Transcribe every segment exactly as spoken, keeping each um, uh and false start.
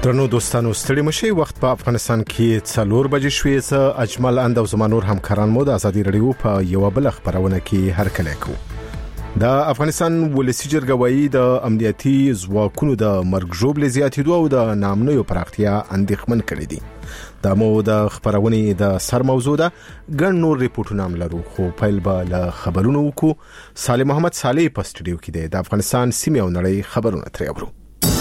درنو دوستانو ستړي مشي وخت په افغانستان کې څلور بجې شوې څه اجمل اند او زمانور همکاران مو د ازادي رادیو په یو بل خبرونه کې هر کله کو د افغانستان ولسی جرګه وایي د امنیتي ځواکونو د مرګ ژوبل زیاتېدو او د نامنوي پراختیا اندېښمن کړي دي د مو د خبرونه د سر موضوع ده ګڼ نور ریپورتونه هم لرو خو پیل به له خبرونو وکړو صالح محمد صالح په سټډیو کې دی د افغانستان سیمه او نړۍ خبرونه ترې اورو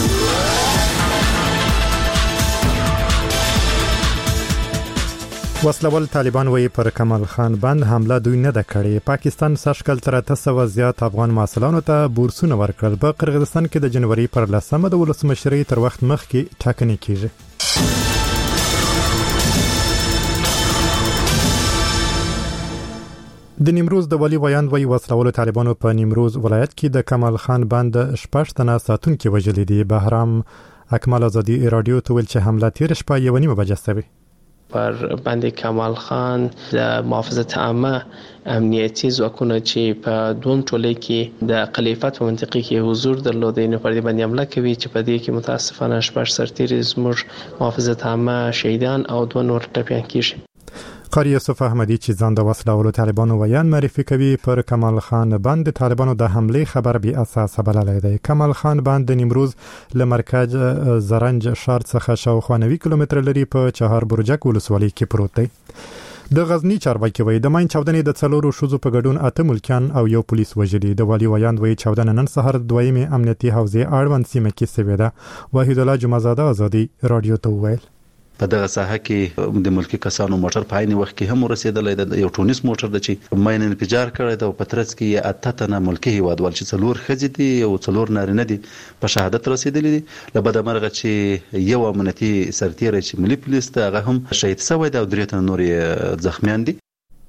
وسلوال طالبان وی پر کمال خان بند حمله دوی نه د کړې پاکستان سشکل تر تاسو زیات افغان مسلمانانو ته بورسونه ورکړل په قرغیزستان کې د جنوري پر لسمه د ولسمشری تر وخت مخکې ټاکنې کیږي د نیمروز د ولی ویاند وی وسلوال طالبانو په نیمروز ولایت کې د کمال خان بند شپږ تنه ساتونکو وژل دي بهرام اکمل ازادي رادیو ته ویل چې حمله تیر شپه یو نیمه بجې سوي پر بند کمال خان د محافظت عامه امنیتي ځواکونه چې په دوم ټولۍ کې د خلیفت په منطقه کې حضور درلودي نو پر دې باندې حمله کوي چې په دې کې متاسفانه شپږ سرتیري زموږ محافظت عامه شهیدان او دوه نور ټپیان کیږي قاری یوسف احمدی چې ځان د وسلوالو طالبانو ویان معرفي کوي پر کمال خان بند طالبانو د حمله خبر بي اساس بللی دی کمال خان بند د نیمروز له مرکز زرنج شهر څخه شاوخوا نوي کیلومتر لري په چهار برجک ولسوالۍ کې پروت دی د غزنی چارواکي وایي د ماین چاودنې د څلورو شوزو په ګډون اته ملکیان او یو پولیس وژلي د والی ویاند وایي چاودنه نن سهار دویمه امنیتي حوزه اړوند سیمه کې شوې ده وحید الله جمعزاده ازادي رادیو ته ویل په دغه ساحه کې د ملکی کسانو موټر په عین وخت کې هم رسیدلې د یو ټونس موټر د چې ماین انفجار کړی د پترڅ کې اته تنه ملکی هیوادوال چې څلور خځې دي او څلور نارینه دي په شهادت رسیدلې دي لبد مرغه چې یو امنیتي سرتیری چې ملي پولیس ته هغه هم شهید شوی دی او درې تنه نور زخمیان دي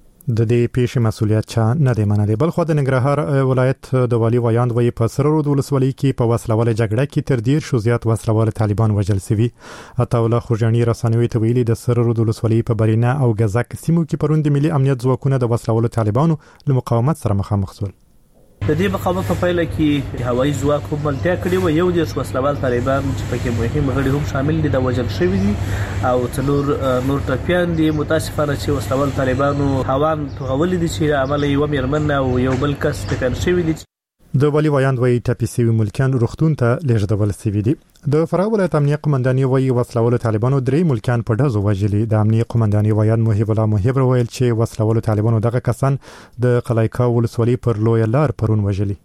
د دې پیښې مسولیت چا نه دی منلي بل خو د ننګرهار ولایت د والی ویاند وی په سررود ولسوالۍ کې په وسلوال جګړه کې تر ډیر شو زیات وسلوال طالبان وژل شوي عطاوله خوجانی رسنوي ته ویلي د سررود ولسوالۍ په برینا او غزاک سیمو کې پروند ملي امنیت ځواکونه د وسلوال طالبانو له مقاومت سره مخامخ شول د دې مقاومت په پیل کې هوایي ځواک هم ملتیا کړی و یو د وسلوال طالبان چې پکې مهم غړي هم شامل دي د وژل شوي دي او څلور نور ټپیان دي متاسفانه چې وسلوال طالبانو هوان توغول دي چې عمل یو میرمن او یو بل کس ټپیان شوي دي د ولی ویاند وی ټپي سوي ملکیان روغتون ته لیږدول شوي دي د فراه ولایت امنیه قومنداني وی وسلوال طالبانو درې ملکیان په ډزو وژلي د امنیه قومنداني ویاند محب الله محب ویل چې وسلوال طالبانو دغه کسان د قلایکا ولسوالۍ پر لوی لار پرون وژلي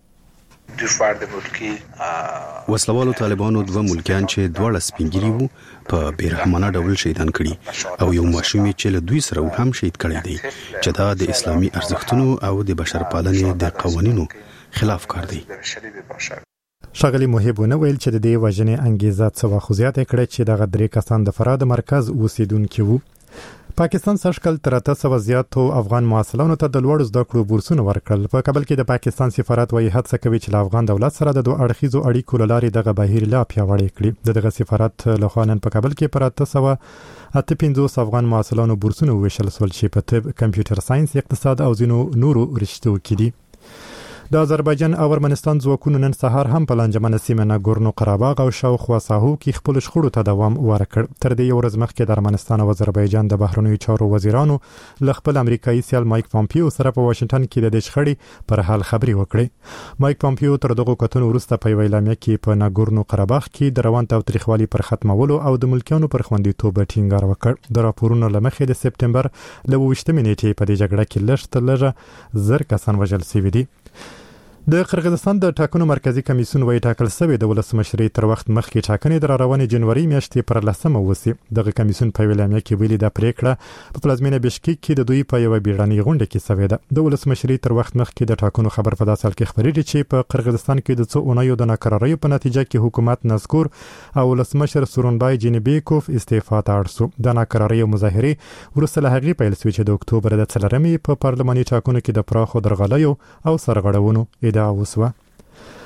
وسلوالو طالبانو دوه ملکیان چې دواړه سپینګری وو په بیرحمانه ډول شهیدان کړي او یو ماشوم چې له دوی سره هم شهید کړي دي چې دا د اسلامي ارزښتونو او د بشرپالنې د قوانینو خلاف کار دی شغلی محب نه ویل چې د دې وژنې انګیزه څه وخت زیاته کړې چې دغه درې کسان د فراه د مرکز اوسیدونکو وو پاکستان سشکل تر تاسو زیاتو افغان مسلمانانو ته د لوړ زده کړو بورسونه ورکړل په کابل کې د پاکستان سفارت وایي هڅه کوي چې افغان دولت سره د دوه اړخیزو اړیکو لارې دغه بهیر لا پیاوړی کړي دغه سفارت له خوانن په کابل کې پر تاسو اته پنځوس افغان مسلمانانو بورسونه ویشل سول چې په طب کمپیوټر ساينس اقتصاد او زینو نورو رشتو کې دي د آذربایجان او ارمنستان ځواکونو نن سهار هم په لنجمنه سیمه ناګورنو قرهباغ او شاوخوا ساحو کې خپل شخړو ته دوام ورکړ تر دې یو ورځ مخکې د ارمنستان او آذربایجان د بهرنیو چارو وزیرانو له خپل امریکایي سیال مایک پامپیو سره په واشنگټن کې د دې شخړې پر حل خبري وکړې مایک پامپیو تر دغه کتنو وروسته په اعلامیه کې په ناګورنو قرهباغ کې د روان تاوتریخوالي پر ختمولو او د ملکیانو پر خوندیتوب ټینګار وکړ د راپورونو لمخې د سپټمبر ل وشتمې نیټې په دې جګړه کې لږ تر لږه زر کسان وژل شوي دي د قرغیزستان د ټاکنو مرکزی کمیسیون وایي ټاکل شوی د ولسمشری تر وخت مخکې ټاکنې د روانې جنوري میاشتې پر لسمه وسی دغه کمیسیون په اعلامیه کې ویلي د پریکړه په پلازمینه بشکیک کې د دوی په یو بیړنۍ غونډه کې شوې ده د ولسمشری تر وخت مخکې د ټاکنو خبر په داسې حال کې خبرېږي چې په قرغیزستان کې د څو اونیو د ناکراریو په نتیجه کې حکومت نذکور او ولسمشر سورونبای جینبیکوف استعفا ته اړ شو د ناکراریو مظاهره ورسره له هغې پیل شوې چې د اکتوبر د څلورمې په پارلماني ټاکنو کې د پراخو درغلیو او سرغړونو ادعا وسوه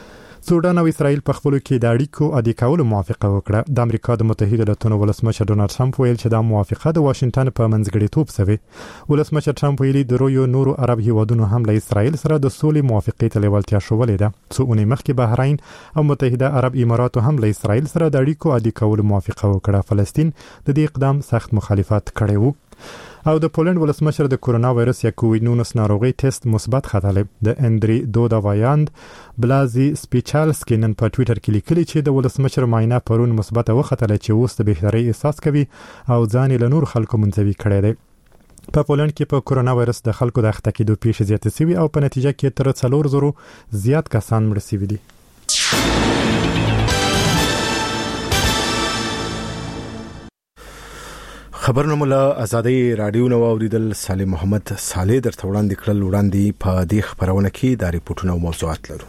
سودان او اسرائیل په خپل کې د اړیکو عادي کولو موافقه وکړه. د امریکا د متحده ایالاتونو ولسمشر ډونالد ټرمپ ویل چې دا موافقه د واشنگټن په منځګړیتوب سوي. ولسمشر ټرمپ ویلي د رویو نورو عرب هیوادونو هم له اسرائیل سره د سولې موافقې ته لیوالتیا شولې ده. څو اونۍ مخکې بحرین او متحده عرب اماراتو هم له اسرائیل سره د اړیکو عادي کولو موافقه وکړه. فلسطین د دې اقدام سخت مخالفت کړی وو. او د پولند ولسمشر د کورونا وایرس یا کووید نولس ناروغي ټیسټ مثبت ختاله. د اندري دودا وایاند بلازي سپیچالسکي نن په ټوئیټر کې لیکلي چې د ولسمشر معاینه پرون مثبت وختاله چې اوس د بهتري احساس کوي او ځان له نور خلکو منځوي کړی دی. په پولند کې په کورونا وایرس د خلکو د اخته کېدو پیښې زیاتې شوي او په نتیجه کې تر څلور زرو زیات کسان مړ شوي دي. خبرنامه له ازادي رادیو نو اوریدل سالم محمد صالح درته وړاندې کړل. وړاندې په دې خبرونه کې د ریپورتونو او موضوعات لرو.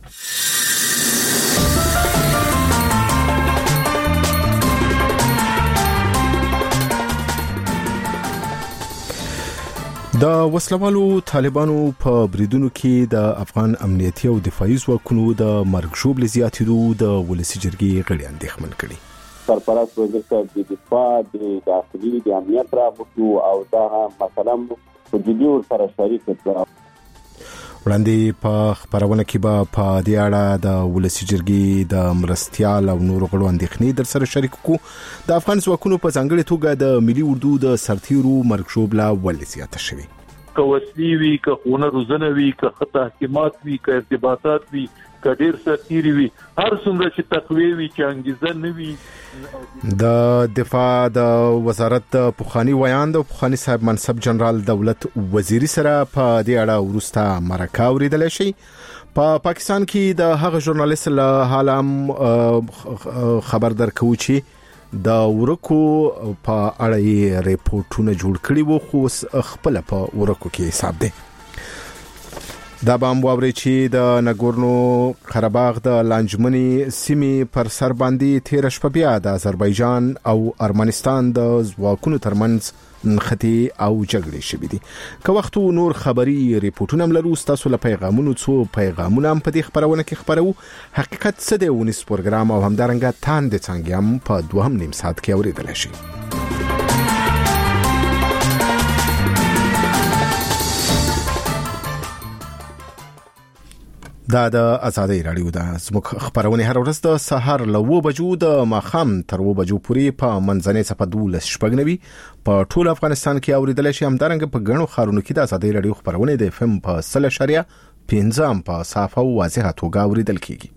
د وسلوالو طالبانو په بریدونو کې د افغان امنیتي او دفاعي ځواکونو د مرګ ژوبل زیاتېدو د ولسي جرګې غړي اندېښمن کړي. سرپرست وزیر صاحب د دفاع د داخلي د امنیت راغوښتو او دا مثلا په جدي سره شریک کړه. وړاندې په خبرونه کې به په دې اړه د ولسي جرګې د مرستيال او نورو غړو اندېښنې در سره شریک کو. د افغان ځواکونو په ځانګړي توګه د ملي اردو د سرتیرو مرګ ژوبله ولې زیاته شوې. که وسلې وي، که خونه روزنه وي، که خطا تحکیمات وي، که ارتباطات وي، که ډیر سرتیري وي، هر څومره چې تقوی وي چې انګیزه نه وي. د دفاع د وزارت پوخانی ویاند او پوخانی صاحب منصب جنرال دولت وزیری سره په دې اړه ورسته مرکه اوریدل شي. په پا پاکستان کې د هغه ژورنالیست له حالم خبر درکو چې د ورکو په اړه ریپورتونه جوړ کړي وو خو خپل په ورکو کې حساب دی. دا بام واوري چې د ناګورنو قرهباغ د لانجمني سیمې پر سر باندې تیر شپه بیا د آذربایجان او ارمنستان د ځواکونو ترمنځ نښتې او جګړې شوې دي. که وخت نور خبري ریپورتونه هم لرو. تاسو له پیغامونو څو پیغامونه هم په دې خبرونه کې خبرو. حقیقت څه دی ونیس پروګرام او همدارنګه تان د څنګه هم په دوهم نیم ساعت کې اوریدل شي. دا د ازادي رادیو د زموږ خبرونه هر ورځ د سحر له و بجو د ماخام تر و بجو پورې په منځنۍ صفه دولس شپږنوي په ټول افغانستان کې اوریدل شي. همدارنګه په غنو خارونو کې د ازادي رادیو خبرونه د اف ام په سل شریعه پنځم په صافه او واضحه توګه اوریدل کیږي.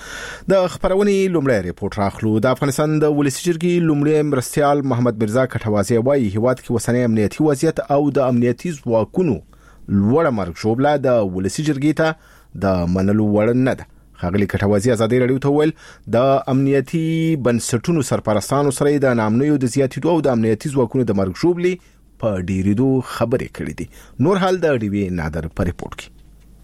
د خبرونه لومړی ریپورت راخلو. د افغانستان د ولسي جرګې لومړی مرستيال محمد مرزا کټوازی وايي هیواد کې وسنۍ امنیتي وضعیت او د امنیتي ځواکونو لوړه مرګ ژوبله د ولسي جرګې ته د منلو وړ نه ده. ښاغلي کټوازی ازادي رادیو ته ویل د امنیتي بنسټونو سرپرستانو سره د نامنویو د زیاتېدو او د امنیتي ځواکونو د مرګ ژوبلې په ډیریدو خبرې کړې دي. نور حال د ډیوی نادر په ریپورت کې.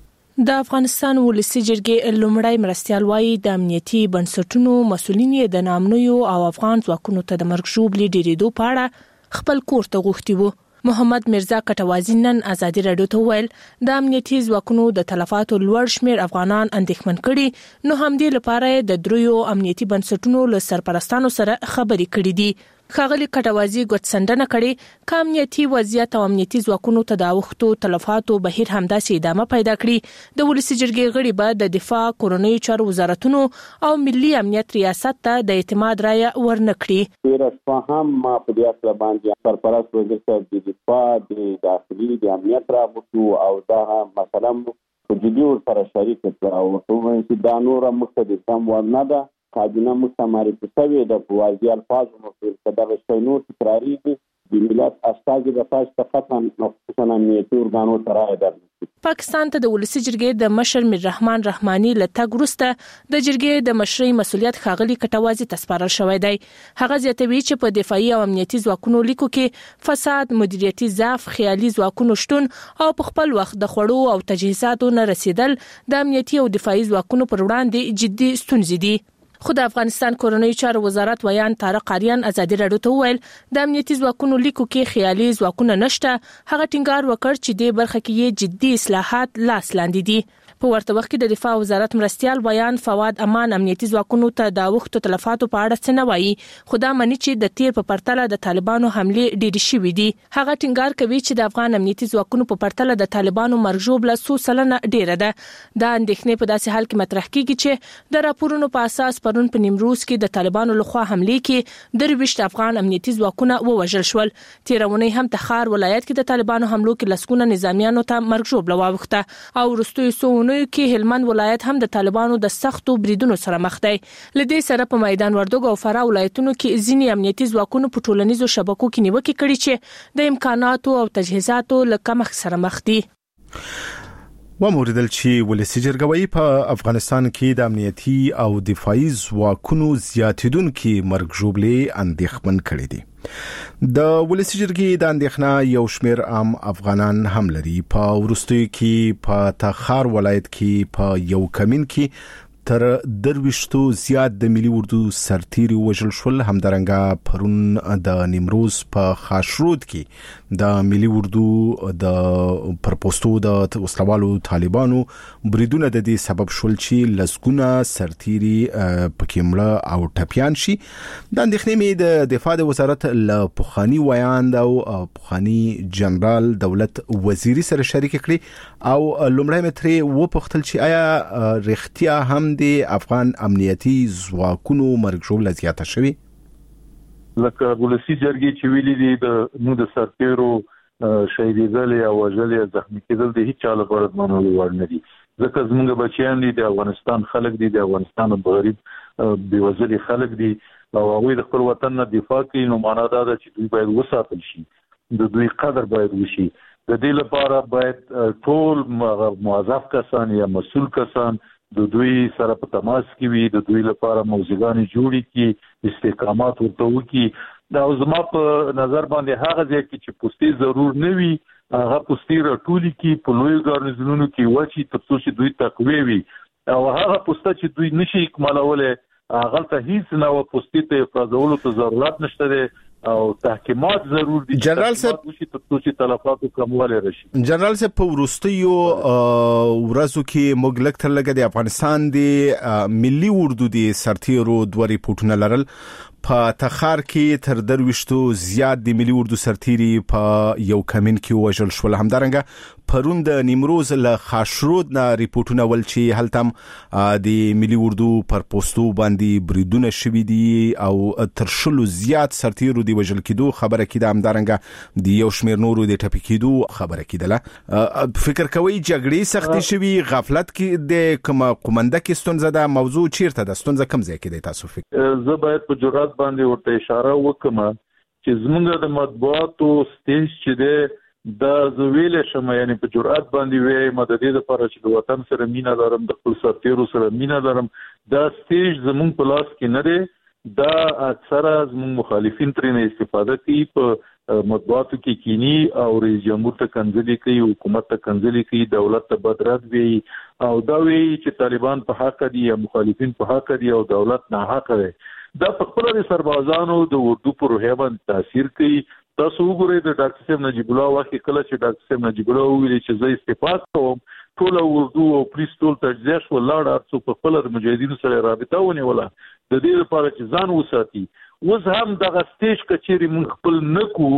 د افغانستان ولسي جرګې لومړی مرستيال وايي د امنیتي بنسټونو مسؤلین د نامنویو او افغان ځواکونو ته د مرګ ژوبلې ډیریدو په اړه خپل کور ته غوښتي وو. محمد مرزا کټوازی نن ازادي رادیو ته ویل د امنیتي ځواکونو د تلفاتو لوړ شمیر افغانان اندېښمن کړي، نو هم دې لپاره د دریو امنیتي بنسټونو له سرپرستانو سره خبرې کړې دي. ښاغلي کټوازی ګوتڅنډنه کړي چې امنیتي وضعیت او امنیتي ځواکونو ته د اوښتو تلفاتو بهیر همداسې ادامه پیدا کړي. د ولسي جرګې غړي به د دفاع، کورنۍ چارو وزارتونو او ملي امنیت ریاست ته د اعتماد رایه ورنکړي. تیرشپه هم ما په دې اړه باندې سرپرست وزیر صاحب د دفاع، د داخلي د امنیت راغوښتو او دا مثلا په جدي سره شریک کړه او په چې دا نور مختلف هم ورنه ده. کابینه مستمر پسوي د واضح الفاظ مفصل کده شنو تکراری دي د ملت استاذ د تاسو ته قطعا خصوصا امنیتي ورغانو ترای در. پاکستان ته د ولسي جرګې د مشر میر رحمان رحماني لټګ وروسته د جرګې د مشرۍ مسولیت ښاغلي کټوازی ته سپارل شوی دی. هغه زیاتوي چې په دفاعي او امنیتي ځواکونو لیکو کې فساد، مدیریتي ضعف، خیالي ځواکونو شتون او په خپل وخت د خوړو او تجهیزاتو نه رسیدل د امنیتي او دفاعي ځواکونو پر وړاندې جدي ستونزې دي. خو د افغانستان کورنۍ چارو وزارت ویان طارق اریان ازادي رادیو ته ویل د امنیتي ځواکونو لیکو کې خیالي ځواکونه نشته. هغه ټینګار وکړ چې د برخه کې جدي اصلاحات لاس لاندې دي. په ورته وخت کې د دفاع وزارت مرستيال بیان فواد امان امنیتي ځواکونو ته د وخت تلفاتو په اړه څه نه وایي، خو دا مني چې د تیر په پرتله د طالبانو حمله ډېرې شوې دي. هغه ټینګار کوي چې د افغان امنیتي ځواکونو په پرتله د طالبانو مرګ ژوبله څو سلنه ډیره ده. دا اندېښنې په داسې حال کې مطرح کیږي چې د راپورونو په اساس پرون په نیمروز کې د طالبانو لخوا حمله کې درويشت افغان امنیتي ځواکونه ووژل شول. تیرونه هم تخار ولایت کې د طالبانو حملو کې لسګونه نظامیانو ته مرګ ژوبله واوښته او وروستیو سوونو کې هلمند ولایت هم د طالبانو د سختو بریدونو سره مخ دی. لدې سره په میدان وردګ او فراه ولایتونو کې ځینې امنیتي ځواکونو په ټولنیزو شبکو کې نیوکه کړې چې د امکاناتو او تجهیزاتو له کمښت سره مخ دي. وموردل چې ولسی جرګوي په افغانستان کې د امنیتي او دفاعي ځواکونو زیاتیدونکو مرګ ژوبلې اندېښمن کړي دي. د ولسی جرګې د اندېښنه یو شمېر عام افغانان هم لري. په وروستیو کې په تخار ولایت کې په یو کمین کې تر درويشتو زیات د ملي اردو سرتیري وژل شول. همدارنګه پرون د نیمروز په خاشرود کې د ملي اردو د پرپوستو د وسلوالو طالبانو بریدونه د دې سبب شول چې لسګونه سرتیري پکې مړه او ټپيان شي. د اندېښنې مې د دفاع د وزارت له پخوانی ویاند او پخوانی جنرال دولت وزیری سره شریک کړي او لومړی متري و پختل چې آیا رښتیا هم د افغان امنیتي ځواکونو مرګ ژوبله زیاته شوې؟ لکه ولسی جرګې چې ویلي دي د نو د سرتیرو شهیدېدل او وژل زخمي کېدل د هیڅ چا لپاره منلو وړ نه دي، ځکه زموږ بچیان دي، د افغانستان خلک دي، د افغانستان غریب بېوزلي خلک دي او هغوی د خپل وطن نه دفاع کوي. نو معنا دا ده چې دوی باید وساتل شي، د دوی قدر باید وشي. د دې لپاره باید ټول موظف کسان یا مسؤل کسان د دوی سره په تماس کې وي، د دوی لپاره موضوعګانې جوړې کړي، استحکامات ورته وکړي. دا زما په نظر باندې هغه ځای کې چې پوستې ضرور نه وي هغه پوستې راټولې کړي، په لویو ګارنیزونونو کې واچي تر څو چې دوی تقویه وي، او هغه پوسته چې دوی نشي اکمالولی هغه ته هیڅ نه و پوستې ته افرازولو ته ضرورت نشته دی او تحقیقات ضرور دي. جنرال صاحب چې تلفاتو کمواله راشي. جنرال صاحب په وروستیو ورځو کې موږ لږ تر لږه د افغانستان د ملي اردو د سرتیرو دوه ریپورتونه لرل. په تخار کې تر درويشتو زیات د ملي اردو سرتیري په یو کمین کې وژل شول. همدارنګه پرون د نیمروز له خاشرود نه ریپورتونه ول چې هلته د ملي اردو پر پوسټو باندې بریدونه شوي دي او تر شلو زیات سرتیرو د وژل کېدو خبره کېده. همدارنګه د یو شمېر نورو د ټپي کېدو خبره کېدله. فکر کوي جګړې سختي شوي، غفلت کې د کوم قومنده کې ستونزه ده، موضوع چیرته ده، ستونزه کوم ځای کې ده؟ تاسو فکر زه باید په جرأت باندې ورته اشاره وکم چې زمونږ د مطبوعاتو سټیج چې ده دا زویل شمه، یعنی په جرأت باندې وې مددې لپاره چې د وطن سره مینا لرم، د خپل سرتیرو سره مینا لرم. دا سټیج زمونږ په لاس کې نه دی، دا اکثره زمونږ مخالفین ترې نه استفاده کوي، په مطبوعاتو کې کینی او رئیس جمهور ته کنځلې کوي، حکومت ته کنځلې کوي، دولت ته بدرد وي او دا وی چې طالبان په حق دي یا مخالفین په حق دي او دولت نه حق دی. دا په خپل د سربازانو د اردو پر روحیه باندې تاثیر کوي. تاسو وګورئ د ډاکټر صاحب نجیب الله وخت کله چې ډاکټر صاحب نجیب الله ویلي چې زه استعفا کوم، ټول اردو او پولیس ټول تجزیه شو، لاړ ارڅو په خپل د مجاهدینو سره رابطه ونیوله د دې لپاره چې ځان وساتي. اوس هم دغه سټیج کچېرې موږ خپل نکو.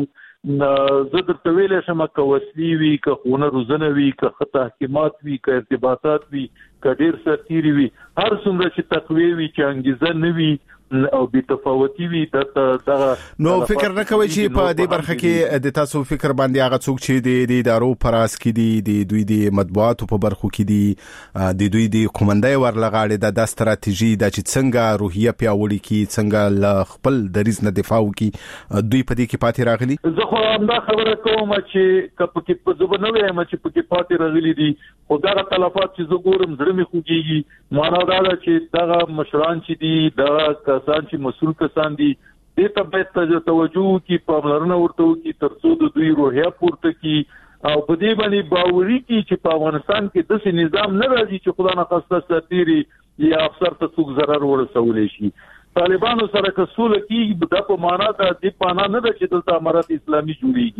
زه درته ویلی شم که وسلې وي، که ښوونه روزنه وي، که تحکیمات وي، که ارتباطات وي، که ډېر سرتیري وي، هر څومره چې تقویه وي چې انګیزه نه وي او بي تفاوتي وي دغه نو فکر نه کوي چې په دې برخه کې د تاسو فکر باندې هغه څوک چې د ادارو پراس کې دي، د دوی د مطبوعاتو په برخو کې دي، د دوی د کومندای ورلغاړي د ستراتیژي د چې څنګه روحیه پیاوړي کی، څنګه ل خپل دریز نه دفاع وکي، دوی په دې کې پاتې راغلي؟ زه خو هم دا خبره کوم چې کپ کې په زبر نه وایم چې په کې پاتې راغلي دي، خو دا تلفات چې زه ګورم زړه مې خوږيږي. معنا دا ده چې دا مشران چې دي، دا کسان چې مسؤل کسان دي، دې ته باید توجه کی، پاملرنه ورته وکړي تر څو د دوی روحیه پورته کی او په دې باندې باوري کی چې په افغانستان کې داسې نظام نه راځي چې خدا نه خاصه سرتیري یا افسر ته څوک ضرر ورسولی شي. طالبانو سره که سوله کیږي دا په معنا ده دې معنا نه ده چې دلته امارت اسلامي جوړیږي.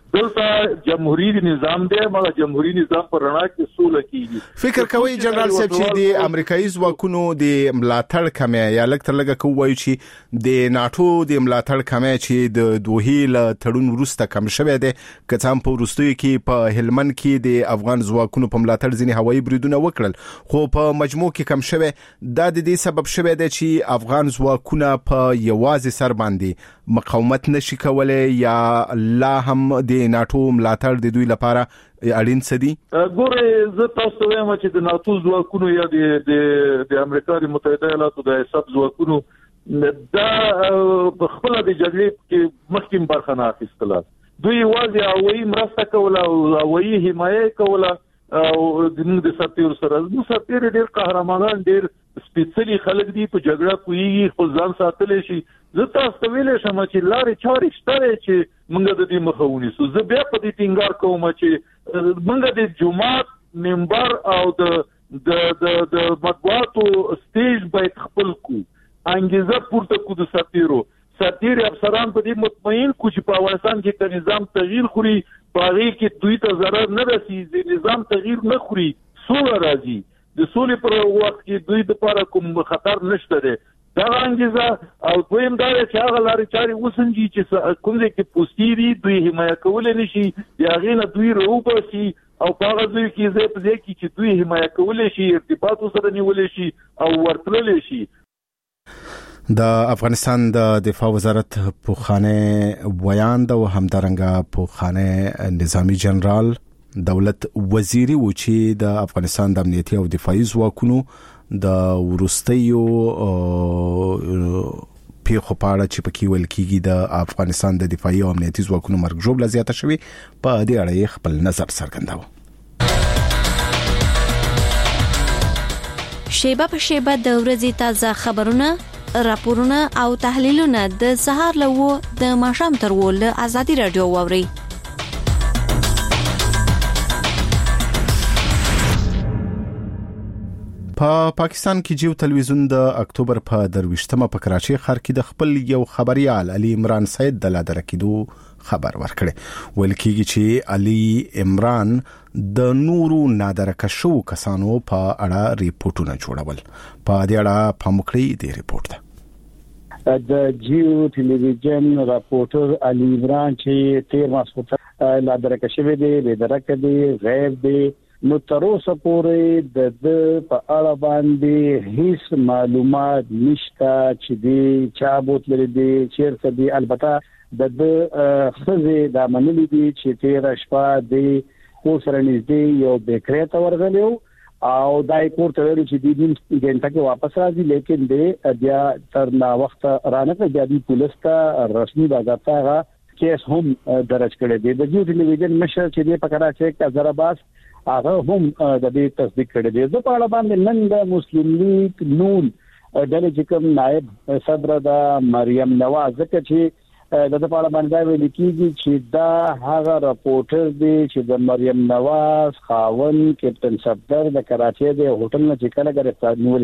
دلته جمهوریت نظام دی مګر جمهوریت نظام پر رڼا کې سوله کیږي. فکر کوي جنرال صاحب چې د امریکایي ځواکونو د ملاتړ کمی یا لکه تر لګه کوي چې د ناتو د ملاتړ کمی چې د دوه ل تړون وروسته کم شوه دی که څام په وروستیو کې په هلمند کې د افغان ځواکونو په ملاتړ ځینې هوایي بریدونه وکړل خو په مجموع کې کم شوه. دا د دې سبب شوه دی چې افغان ځواکونه په یوازې سر باندې مقاومت نشي کولای یا لا هم د ناتو ملاتړ د دوی لپاره اړین څه دي؟ ګوره زه تاسو ته وایم چې د ناتو ځواکونو یا د د د امریکا متحده ایالاتو د حساب ځواکونو دا خپل د جګړې کې مخکې برخه نه اخیستله. دوی واځي هوایي مرسته کوله او هوایي حمایت کوله او د سرتیر سره د سرتیر ډېر قهرمانان ډېر سپیڅلي خلک دي په جګړه کوي خو ځان ساتلی شي. زه تاسو ته ویلې شم چې لارې چارې شته چې موږ د دې مخه ونیسو. زه بیا په دې ټینګار کوم چې موږ د جمعات منبر او د د د د مطبوعاتو سټیج باید خپل کو انګیزه پورته کو د ساتیرو ساتیر افسران په دې مطمئن کو چې په افغانستان کې د نظام تغییر خوري باغی کې دوی ته ضرر نه رسیږي نظام تغییر نه خوري سوله راځي د سولې پر وخت کې دوی د لپاره کوم خطر نشته دی. دا انګیزه او دویم دا چې هغه لارې چارې وسنجي چې کوم ځای کې پوسټيري دوی حمایت کول نشي یا غینه دوی روبسي او هغه دوی کې زه په ځای کې چې دوی حمایت کول شي ارتباط سره نیول شي او ورتلل شي. د افغانستان د دفاع وزارت پوخانه ویاند او همدارنګه پوخانه نظامی جنرال دولت وزیری و چې د افغانستان د امنیتي او دفاعي ځواکونو د ورستیو پیښو په اړه چې پکې ویل کېږي د افغانستان د دفاعي او امنیتي ځواکونو مرګ ژوبله زیاته شوې په دې اړه خپل نظر څرګنداوه. شیبه په شیبه د ورځې تازه خبرونه راپورونه او تحلیلونه د سهار له و د ماښام تر و له ازادي رادیو ووري. په پا پاکستان کې جیو تلویزیون د اکتوبر په درويشتمه په کراچۍ ښار کې د خپل یو خبريال علي عمران سید د لادر کېدو خبر ورکړي. ویل کېږي چې علي عمران د نورو نادرکه شو کسانو په اړه ریپورتونه جوړول. په دې اړه پامکړی دی ریپورت ده. د جیو ټلویزیون راپورټر علي عمران چې تیر ماسوته لادرکه شوی دی به درکه دی غیب دی نو تر اوسه پورې د د په اړه باندې هیڅ معلومات نشته چې دی چا بوتل دی چیرته دی. البته د د خزه د منلي دی چې تیر شپه دی خو سره نږدې یو بیکری ته ورغلیو او دای کوړه ویل چې دی نیم غنټه کې واپس راځي لیکن دی بیا تر نا وخت رانه بیا دی پولیس ته رسمي باغاته کیس هم درج کړی دی. د جیو ټلویزیون مشر چې دی په کراچۍ کې حیدرآباد هغه هم د دې تصدیق کړی دی. د پاړه باندې نن د مسلم لیگ نون د جکم نائب صدر د مریم نواز ځکه چې د پاړه باندې ویل کېږي چې دا هغه راپورټر دی چې د مریم نواز خاون کیپټن صدر د کراچۍ د هوټل نه چې کله ګرفتار نیول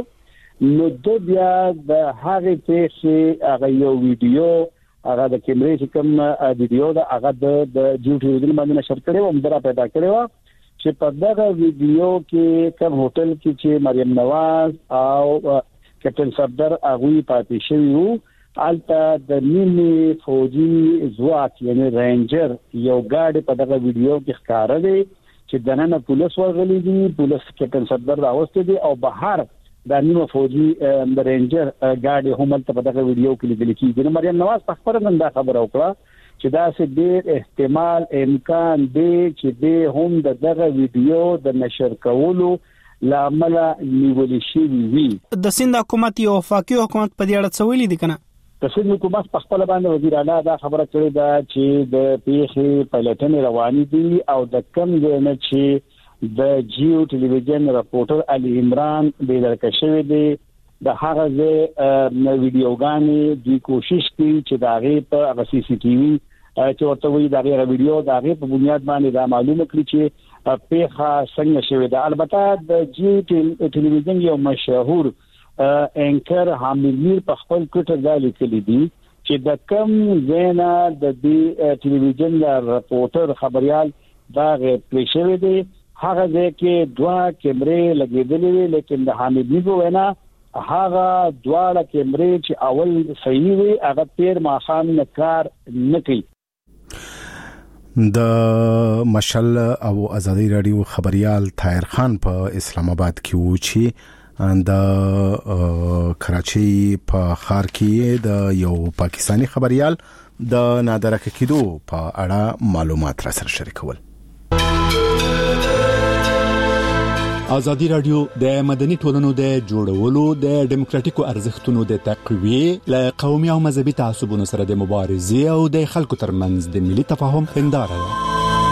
شوی نو د بیا د هغه پیښې هغه یو ویډیو هغه د کیمرې چې کوم ویډیو دا هغه د جیو ټلویزیون باندې نشر کړي او مدرا پیدا کړي و چې په دغه ویډیو کې کوم هوټل کې چې مریم نواز او کیپټن صدر هغه پاتې شوی وو البته د نیمه فوجي ځواک یعنی رینجر یو ګاډي په دغه ویډیو کې ښکار دی چې دنه پولیس ورغلي دي پولیس کیپټن صدر راوستي دي او بهر د نیمه فوجي د رینجر ګاډي هم په دغه ویډیو کې لیدل کېږي. مریم نواز په خبره نن دا خبره وکړه چې دا څه ډېر احتمال امکان دی چې د هم د دغه ویډیو د نشر کولو لامل نیول شي وي. د سند حکومت یو وفاقي حکومت په دې اړه څه ویلي دي کنه؟ د سند حکومت په خپل باندې وزیر اعلی دا خبره کړې ده چې د پیښې پلټنې روانې دي او د کم نه چې د جیو ټلویزیون راپورټر علي عمران به درکه شوی دی د هغه ځای ویډیوګانې د کوشش کوي چې دا غي په سی سی ټي وي چې ورته وي دا غي ویډیو دا غي په بنیاد باندې دا معلومه کړي چې پیښه څنګه شوې ده. البته د جی ټلویزیون یو مشهور انکر حامد میر په خپل ټویټر باندې لیکلي دي چې د کم زینا د دې ټلویزیون راپورټر خبريال دا پلی شوی دی هغه ځکه دوا کیمرې لګېدلې وي لیکن د حامد نیګو وینا هغه دواړه کیمرې چې اول صحیح وي هغه تیر ماخام نه کار نه کوي. د مشل او ازادي رادیو خبريال طاهر خان په اسلام آباد کې و چې د کراچي په خار کې د یو پاکستانی خبريال د نادرک کېدو په اړه معلومات را سره شریکول. ازادي رادیو د مدني ټولنو د جوړولو د دیموکراتیکو ارزښتونو د تقویه ل قومي او مذهبي تعصبونو سره د مبارزې او د خلکو ترمنځ د ملي تفاهم هنداره ده.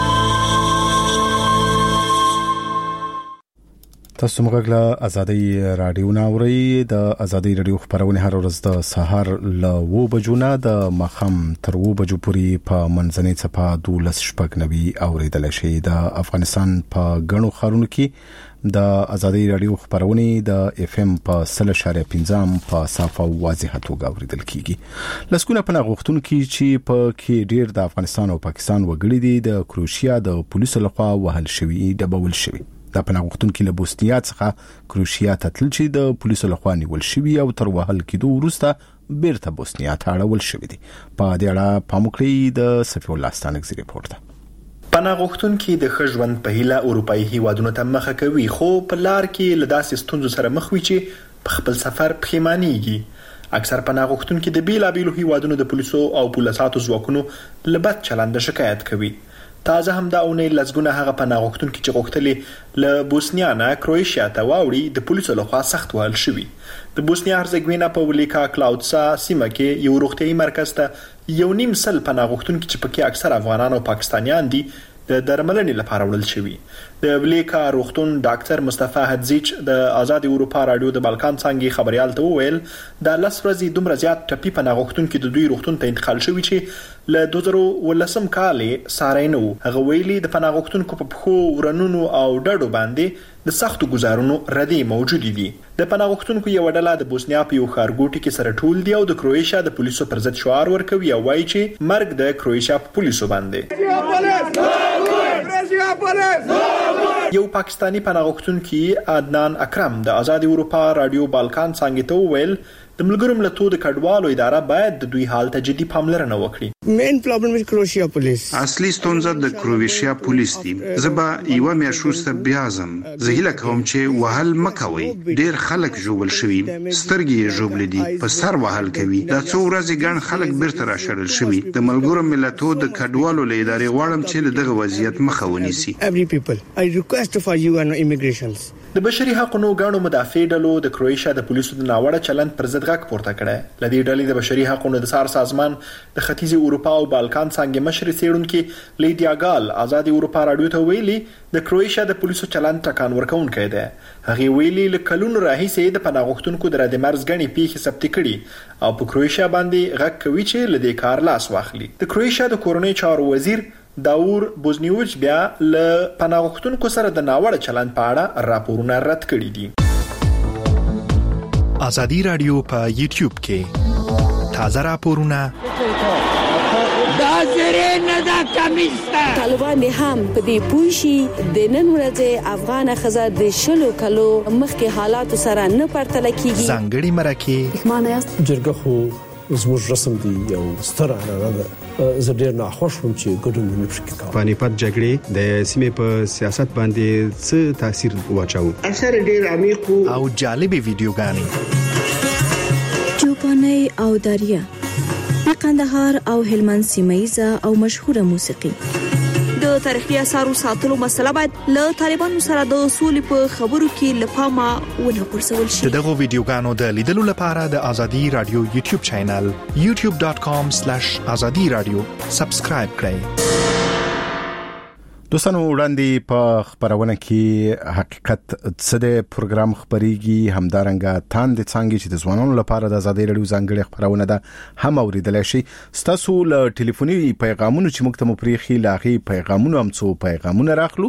تاسو موږ له ازادي رادیو ناوړی د ازادي رادیو خبرونه هر ورځ د سهار ل و بجو نه د مخم تر و بجو پورې په منځنۍ صفه دولس شپږ نوي اوریدل شي. د افغانستان په غنو خارونو کې د ازادي رادیو خبرونه د اف ام په سل اشاریه پنځم په صافه واضحه توګه اوریدل کیږي. لسکونه په نغښتون کې چې په کې ډیر د افغانستان او پاکستان وګړي دي د کروشیا د پولیسو لخوا وهل شوی د بول شوی. د پناهغښتون کې له بوسنیا څخه کروشیا ته تلل چې د پولیسو لخوا نیول شوی او تر وهل کېدو وروسته بیرته بوسنیا ته اړول شوی دي. په دې اړه پاموکړی د صفی الله ستانکزی ریپورت ده. پناهغښتون کې د خژوند په هیله اروپאי هیوادونو ته مخه کوي خو په لار کې له داسې ستونزو سره مخ وي چې په خپل سفر پښیمانیږي. اکثر پناهغښتون کې د بیلابیلو هیوادونو د پولیسو او پولیساتو ځواکونو لبد چلند شکایت کوي. تازه هم دا اونۍ لزګونه هغه پناهغښتون کې چې غوښتلې له بوسنیا نه کروشیا ته واوړي د پولیسو لخوا سخت وهل شوی. د بوسنیا هرزګوینا په ولیکا کلاودسا سیمه کې یو روغتيایي مرکز ته یو نیم سل پناهغښتون کې چې پکې اکثر افغانان او پاکستانیان دي د درملنې لپاره وړل شوی. د ولیکا روغتون ډاکټر مصطفی حدزیچ د آزاد اروپا رادیو د بالکان څنګه خبريال ته وویل د لاس ورځې دومره زیات ټپی پناهغښتون کې د دوی روغتون ته انتقال شوی چې له دوه زره ولسم کالې سارینو هغه ویلي د پناهغښتون کو په خو ورنونو او ډډو باندې د سختو گزارونو ردی موجود دي. د پناهغښتون کو یو ډله د بوسنیا په یو خارګوټي کې سره ټول دی او د کروشیا د پولیسو پر ضد شعار ورکوي او وایي چې مرګ د کروشیا په پولیسو باندې. یو پاکستانی پناهغښتون کې عدنان اکرم د آزاد اروپا رادیو بالکان څنګه ته ویل د ملګرو ملتونو د کډوالو اداره باید د دوی حال ته جدي پاملرنه وکړي. مین پرابلم از کروشیا پولیس. اصلي ستونزه د کروشیا پولیس دی. زبا یو مې شوسته بیازم زهیله کوم چې وهل مکوي ډیر خلک جوړل شوی سترګې جوړل دي په سر وهل کوي دا څو ورځې ګڼ خلک بیرته راشړل شوی. د ملګرو ملتونو د کډوالو له ادارې غواړم چې دغه وضعیت مخه ونیسي. every people I request for you and immigrations. د بشري حقوقو غاڼو مدافع ډلو د کروشیا د پولیسو د ناوړه چلند پر ضد غږ پورته کړی. لدی ډلې د بشري حقوقو د سار سازمان د ختیځ اروپا او بالکان څنګه مشر سیړونکو لیډیا ګال آزاد اروپا رادیو ته ویلي د کروشیا د پولیسو چلند ټکان ورکونکی دی. هغه ویلي له کلونو راهیسې د پناهغښتونکو د رد مرز غني پیښې ثبت کړي او په کروشیا باندې غږ کوي چې لدی کار لاس واخلي. د کروشیا د کورنۍ چارو وزیر داور بوزنیوچ بیا له پناهغښتونکو سره د ناوړه چلند په اړه راپورونه رد کړي دي. ازادي رادیو په یوټیوب کې تازه راپورونه دا زری نه دا کمیسته طالبان هم په دې پوښي د نن ورځې افغان خزر د شلو کلو مخکې حالات سره نه پرتل کیږي. ځانګړي مرکه معنی است جرګه خو زموږ رسم دی یو ستر عنعنه ده. زه ډیر ناخوښ وم چې ګډون نه پکې کوم. پانیپت جګړې د سیمې په سیاست باندې څه تاثیر واچاو؟ اثر ډیر عمیق او جالبې ویډیوګانې چوپاني او دریا د قندهار او هلمند سیمایزه او مشهوره موسیقي. د تاریخي اثارو ساتلو مسله باید له طالبانو سره د اصول په خبرو کې لپاره ونه پرسول شي. دغه ویډیوګانو د لیدلو لپاره د ازادي رادیو یوټیوب چینل یوټیوب ډاټ کام سلیش ازادي رادیو سبسکرایب کړئ. دوستانو وړاندې په خبرونه کې حقیقت څه د پروګرام خبريږي همدارنګه تاند څنګه چې د ځوانانو لپاره د آزادۍ رادیو ځانګړي خبرونه ده هم اوریدل شي. ستاسو له ټلیفوني پیغامونو چې موږ ته مپریخي لاغي پیغامونو هم څو پیغامونه راخلو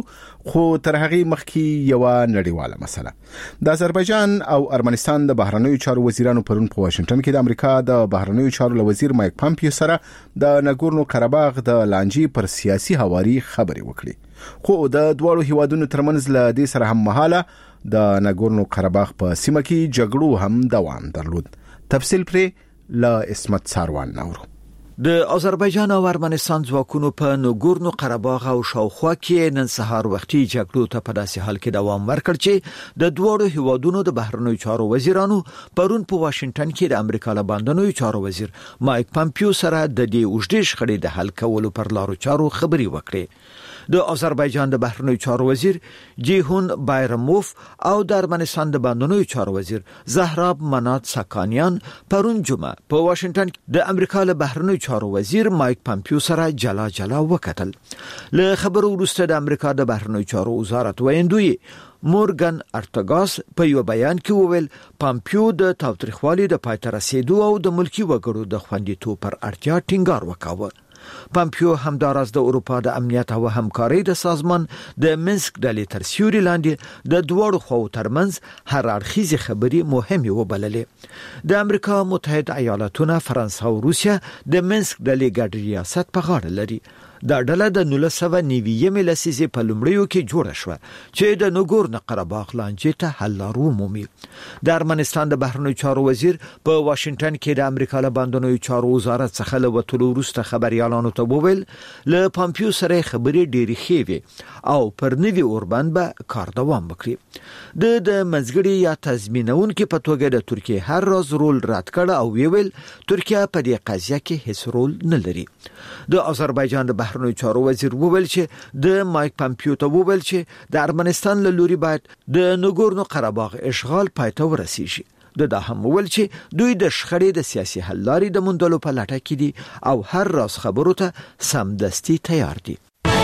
خو تر هغه مخکې یو نړیواله مسله د آذربایجان او ارمنستان د بهرنیو چارو وزیرانو پرون په واشنگټن کې د امریکا د بهرنیو چارو وزیر مایک پامپیو سره د ناګورنو قرهباغ د لانجې پر سیاسي حواري خبرې وکړي، خو د دوه هیوادونو ترمنځ له دې سره هم مهاله د ناګورنو قرهباغ په سیمه کې جګړو هم دوام درلود. تفصیل پرې لا اسمت ساروان نورو. د آذربایجان او ارمنستان ځواکونو په ناګورنو قرهباغ او شاوخوا کې نن سهار وختي جګړو ته په داسې حال کې دوام ورکړ چې د دوه هیوادونو د بهرنیو چارو وزیرانو پرون په واشنگټن کې د امریکا له بهرنیو چارو وزیر مایک پامپیو سره د دې اوږدې شخړې د حل کولو پر لارو چارو خبرې وکړې. د آذربایجان د بهرنیو چارو وزیر جیهون بایرموف او د ارمنستان د بهرنیو چارو وزیر زهراب منات ساکانیان پرون جمعه په واشنگټن کې د امریکا له بهرنیو چارو وزیر مایک پامپیو سره جلا جلا وکتل. له خبرو وروسته د امریکا د بهرنیو چارو وزارت ویندوی مورګن ارتګاس په یو بیان کې وویل پامپیو د تاوتریخوالي د پای ته رسیدو او د ملکی وګړو د خوندیتوب پر اړتیا ټینګار وکاوه. پامپیو همداراز د اروپا د امنیت او همکارۍ د سازمان د منسک ډلې تر سیوري لاندې د دوړو خو ترمنځ هر اړخیزه خبرې مهمه وبللې. د امریکا متحده ایالاتونه، فرانسه او روسیا د منسک ډلې ګډ ریاست په غاړه لري. دا ډله د نولس سوه نوي لسیزې په لومړیو کې جوړه شوه چې د ناګورنو قرهباغ لانجې ته حل لار ومومي. د ارمنستان د بهرنیو چارو وزیر په واشنگټن کې د امریکا له بهرنیو چارو وزارت څخه له وټولو وروسته خبريالانو ته وویل له پامپیو سره خبرې ډېری ښې او پر نوي اوربند به کار دوام وکړي. د د منځګړي یا تضمینونکو په توګه د ترکیه هر راز رول رد کړ او ویل ترکیه په دې قضیه کې هیڅ رول نه لري. د آذربایجان د بهرنیو چارو وزیر وویل چې د مایک پامپیو ته وویل چې د ارمنستان له لوري باید د ناګورنو قرهباغ اشغال پای ته ورسیږي. د دا هم وویل چې دوی د شخړې د سیاسي حل لارې د موندلو په لټه کې دي او هر راز خبرو ته سمدستي تیار دي.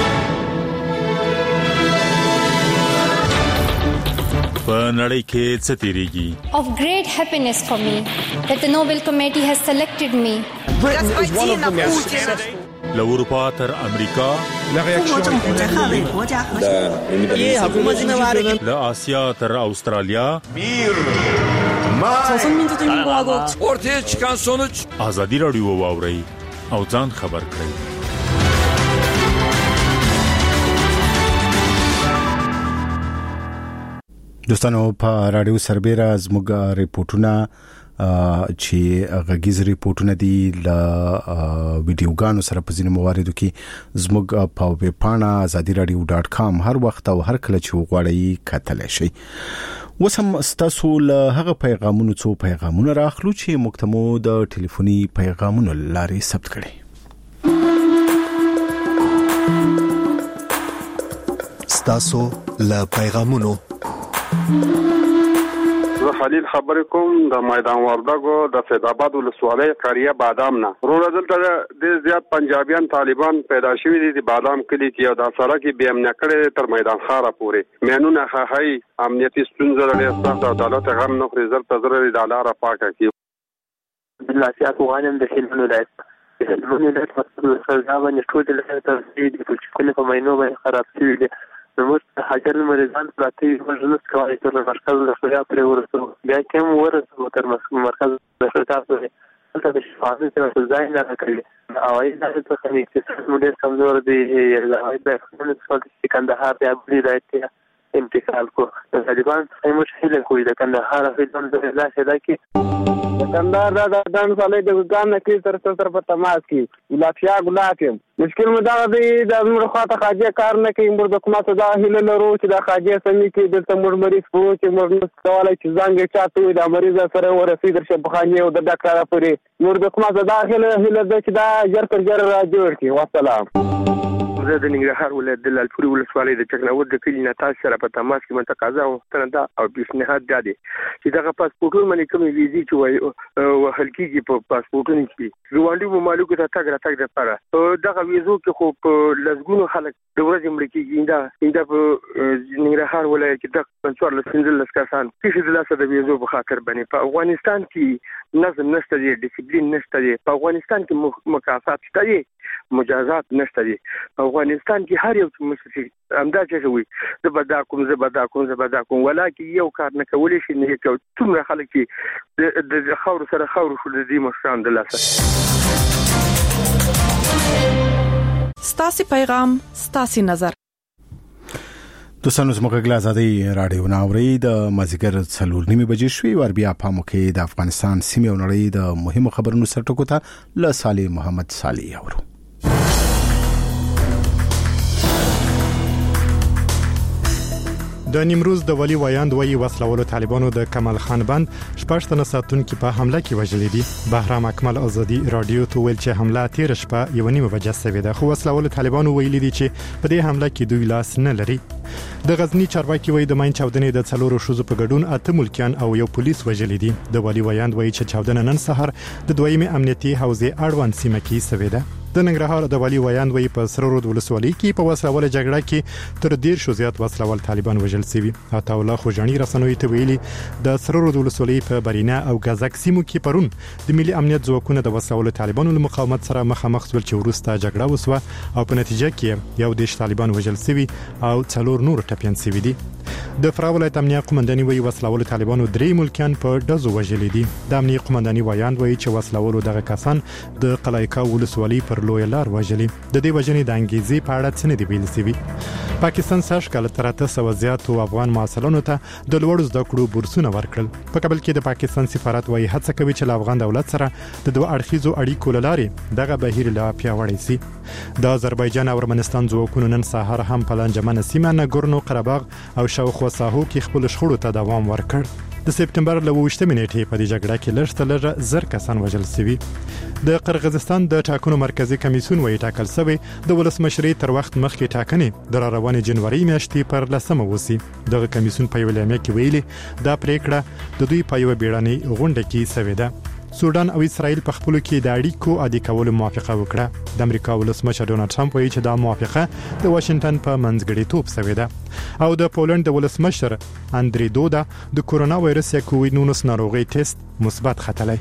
په نړۍ کې څه تیریږي؟ Of great happiness for me that the Nobel Committee has selected me. Britain is one of the most successful. له اروپا تر امریکا، له آسیا تر استرالیا، ortaya çıkan sonuç آزادی رادیو واوري او ځان خبر کړئ. دوستانو په رادیو سربېره زموږ ریپورتونه چې غږیز ریپورتونه دي ل ویډیوګانو سره په ځینو مواردو کې زموږ په ویب پاڼه azadi radio dot com هر وخت او هر کله چې وغواړئ کتلی شئ. اوس هم ستاسو له هغه پیغامونو څو پیغامونه راخلو چې موږ ته مو د ټلیفوني پیغامونو لارې ثبت کړئ. ستاسو له پیغامونو زه خلیل خبرې کوم د میدان وردګو د سید آباد ولسوالۍ قریه بادام نه. وروره دلته د زیات پنجابیان طالبان پیدا شوي دي د بادام کلی کې او د سړک بې امنه کړي تر میدان خاره پورې مینونه خاهي امنیتي ستونزې لري. استاد عدالت غم نه خوري زر تزر د لاره پاکه کی بلاسیات وغانم د هلمند ولایت هلمند ولایت مسؤل سرګاوه نشټول له ترتیب د کوچکل په مینو باندې خراب شوی دي. نو حاجر مریضان پراتی ورزنس کوي تر مرکز د خپل پر ورسو بیا کوم ورسو تر مرکز د خطاب ته تل د شفاعت ته ځای نه راکړي او ایزه ته خني چې موږ کمزور دي لای په خپل څل کندهار ته ابدي راځي انتقال کو طالبان څه مشکل کوي د کندهار په دون د الله شدا کې کندهار دا دان سالې د ګام نه کې تر تر په تماس کې ولافیا ګلاکم مشکل مدا دی د موږ خاطر خاجه کار نه کوي موږ د کومه صدا هله لرو چې د خاجه سمي کې د تمر مریض وو چې موږ کولای چې څنګه چاته د مریض سره ورسې در شبخانه او د ډاکټر پورې موږ د کومه صدا هله هله د چې دا جر تر جر راځي کی والسلام. زه د ننګرهار ولایت د لالپورې ولسوالۍ د چکناور د کلي نه تاسو سره په تماس کې متقاضا وختنه دا او پیشنهاد دی چې دغه پاسپورټونه باندې کومې ویزې چې وایي وهل کېږي په پاسپورټونو کې ګاونډي ممالکو ته تګ راتګ لپاره دغه ویزو کې خو په لسګونو خلک د ورځې مړه کېږي. دا دا په ننګرهار ولایت کې د څوارلس پنځلس کسان پیښې د لاسه د ویزو په خاطر باندې په افغانستان کې نظم نشته دی، ډیسپلین نشته دی. په افغانستان کې مکافات شته دي، مجازات نشته دي. په افغانستان کې هر یو مشرف همدا چې وي زه به دا کوم زه به دا کوم زه به دا کوم، ولکه یو کار نه کولی شي. نه یو څومره خلک چې د خاور سره خاور شو د دې مشران د لاسه. ستاسي پیغام ستاسي نظر. دوستانو زموږ غږ آزادي رادیو ناوړي د مازیګر څلور نیمه بجې شوي ور بیا په موکه د افغانستان سیمه او نړۍ د مهمو خبرونو سره ټکو ته ل صالح محمد صالح اورو. د نیمروز د ولی وایاند وی وسلوالو طالبانو د کمال خان بند شپږ تنه ساتونکو په حمله کې وژل دي. بهرام اکمل آزادي رادیو ته ویل چې حمله تیر شپه یو نیمه بجې سوي ده، خو وسلوالو طالبانو ویلي دي چې په دې حمله کې دوی لاس نه لري. د غزنی چارواکي وی د ماین چاودنې د څلورو شوزو په ګډون اته ملکیان او یو پولیس وژل دي. د ولی وایاند وی چې چاودنه نن سحر د دویمه امنیتي حوزه اړوند سیمه کې سوي ده. د ننګرهار د ولی وایاند وی په سره رود ولسوالۍ کې په وسلواله جګړه کې تر ډیر شو زیات وسلوال طالبان وژل شوي. عطا الله خوجانی رسنوي ته ویلي د سره رود ولسوالۍ په برینا او غزاک سیمو کې پرون د ملي امنیت ځواکونو د وسلوال طالبانو له مقاومت سره مخامخ شول چې وروسته جګړه وسوه او په نتیجه کې یو دیش طالبان وژل شوي او څلور نور ټپيان شوي دي. د فراه ولایت امنیه قومنداني وی وسلوال طالبانو درې ملکیان په دزو وژل دي. د امنیه قومنداني وایاند وی چې وسلوالو دغه کسان د قلایکا ولسوالۍ پر لوی لار وژل. د دې وجنې د انګیزي په اړه څه نه دی ویل شوی. پاکستان سږ کال تر اته سوه زیاتو افغان معسلونو ته د لوړ زده کړو بورسونه ورکړل. په کابل کې د پاکستان سفارت وایي هڅه کوي چې افغان دولت سره د دوه اړخیزو اړیکو لارې دغه بهیر لا پیاوړی شي. د آذربایجان او ارمنستان ځواکونو نن سهار هم په لنجمن سیمه نګورنو قرهباغ او شاوخوا ساحو کې خپل شخړو ته دوام ورکړ. د سپتمبر له وشتمې نیټې په دې جګړه کې لږ لږ زر کسان وژل شوي. د قرغیزستان د ټاکنو مرکزی کمیسیون وایي ټاکل شوی د ولسمشرۍ تر وخت مخکې ټاکنې د روانې جنوري میاشتې پر لسمه وسی. دغه کمیسیون په یو اعلامیه کې ویلي دا پریکړه د دوی په یو بیړنۍ غونډه کې شوې ده. سودان او اسرائیل په خپل کې د اړیکو عادي کولو موافقه وکړه. د امریکا ولسمشر ډونالد ټرمپ وایي چې دا موافقه د واشنگټن په منځګړیتوب شوې ده. او د پولند د ولسمشر اندری دودا د کورونا وایرس یا کووډ نولس ناروغي ټیسټ مثبت ختلی.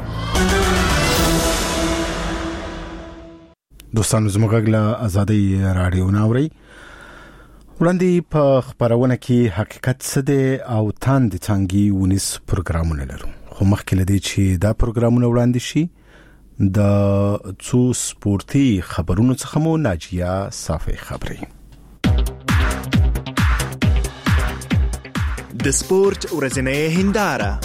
دوستانو زموږ غږ آزادي رادیو ناوړي وړاندې په خبرونه کې حقیقت څه دی او تاند څنګه ونیس پروګرامونه لرو. خو مخکې لدی چې دا پروګرامونه وړاندې شي د څو سپورتي خبرونو څخه مو ناجیه صافي خبري. د سپورت ورځنۍ هنداره.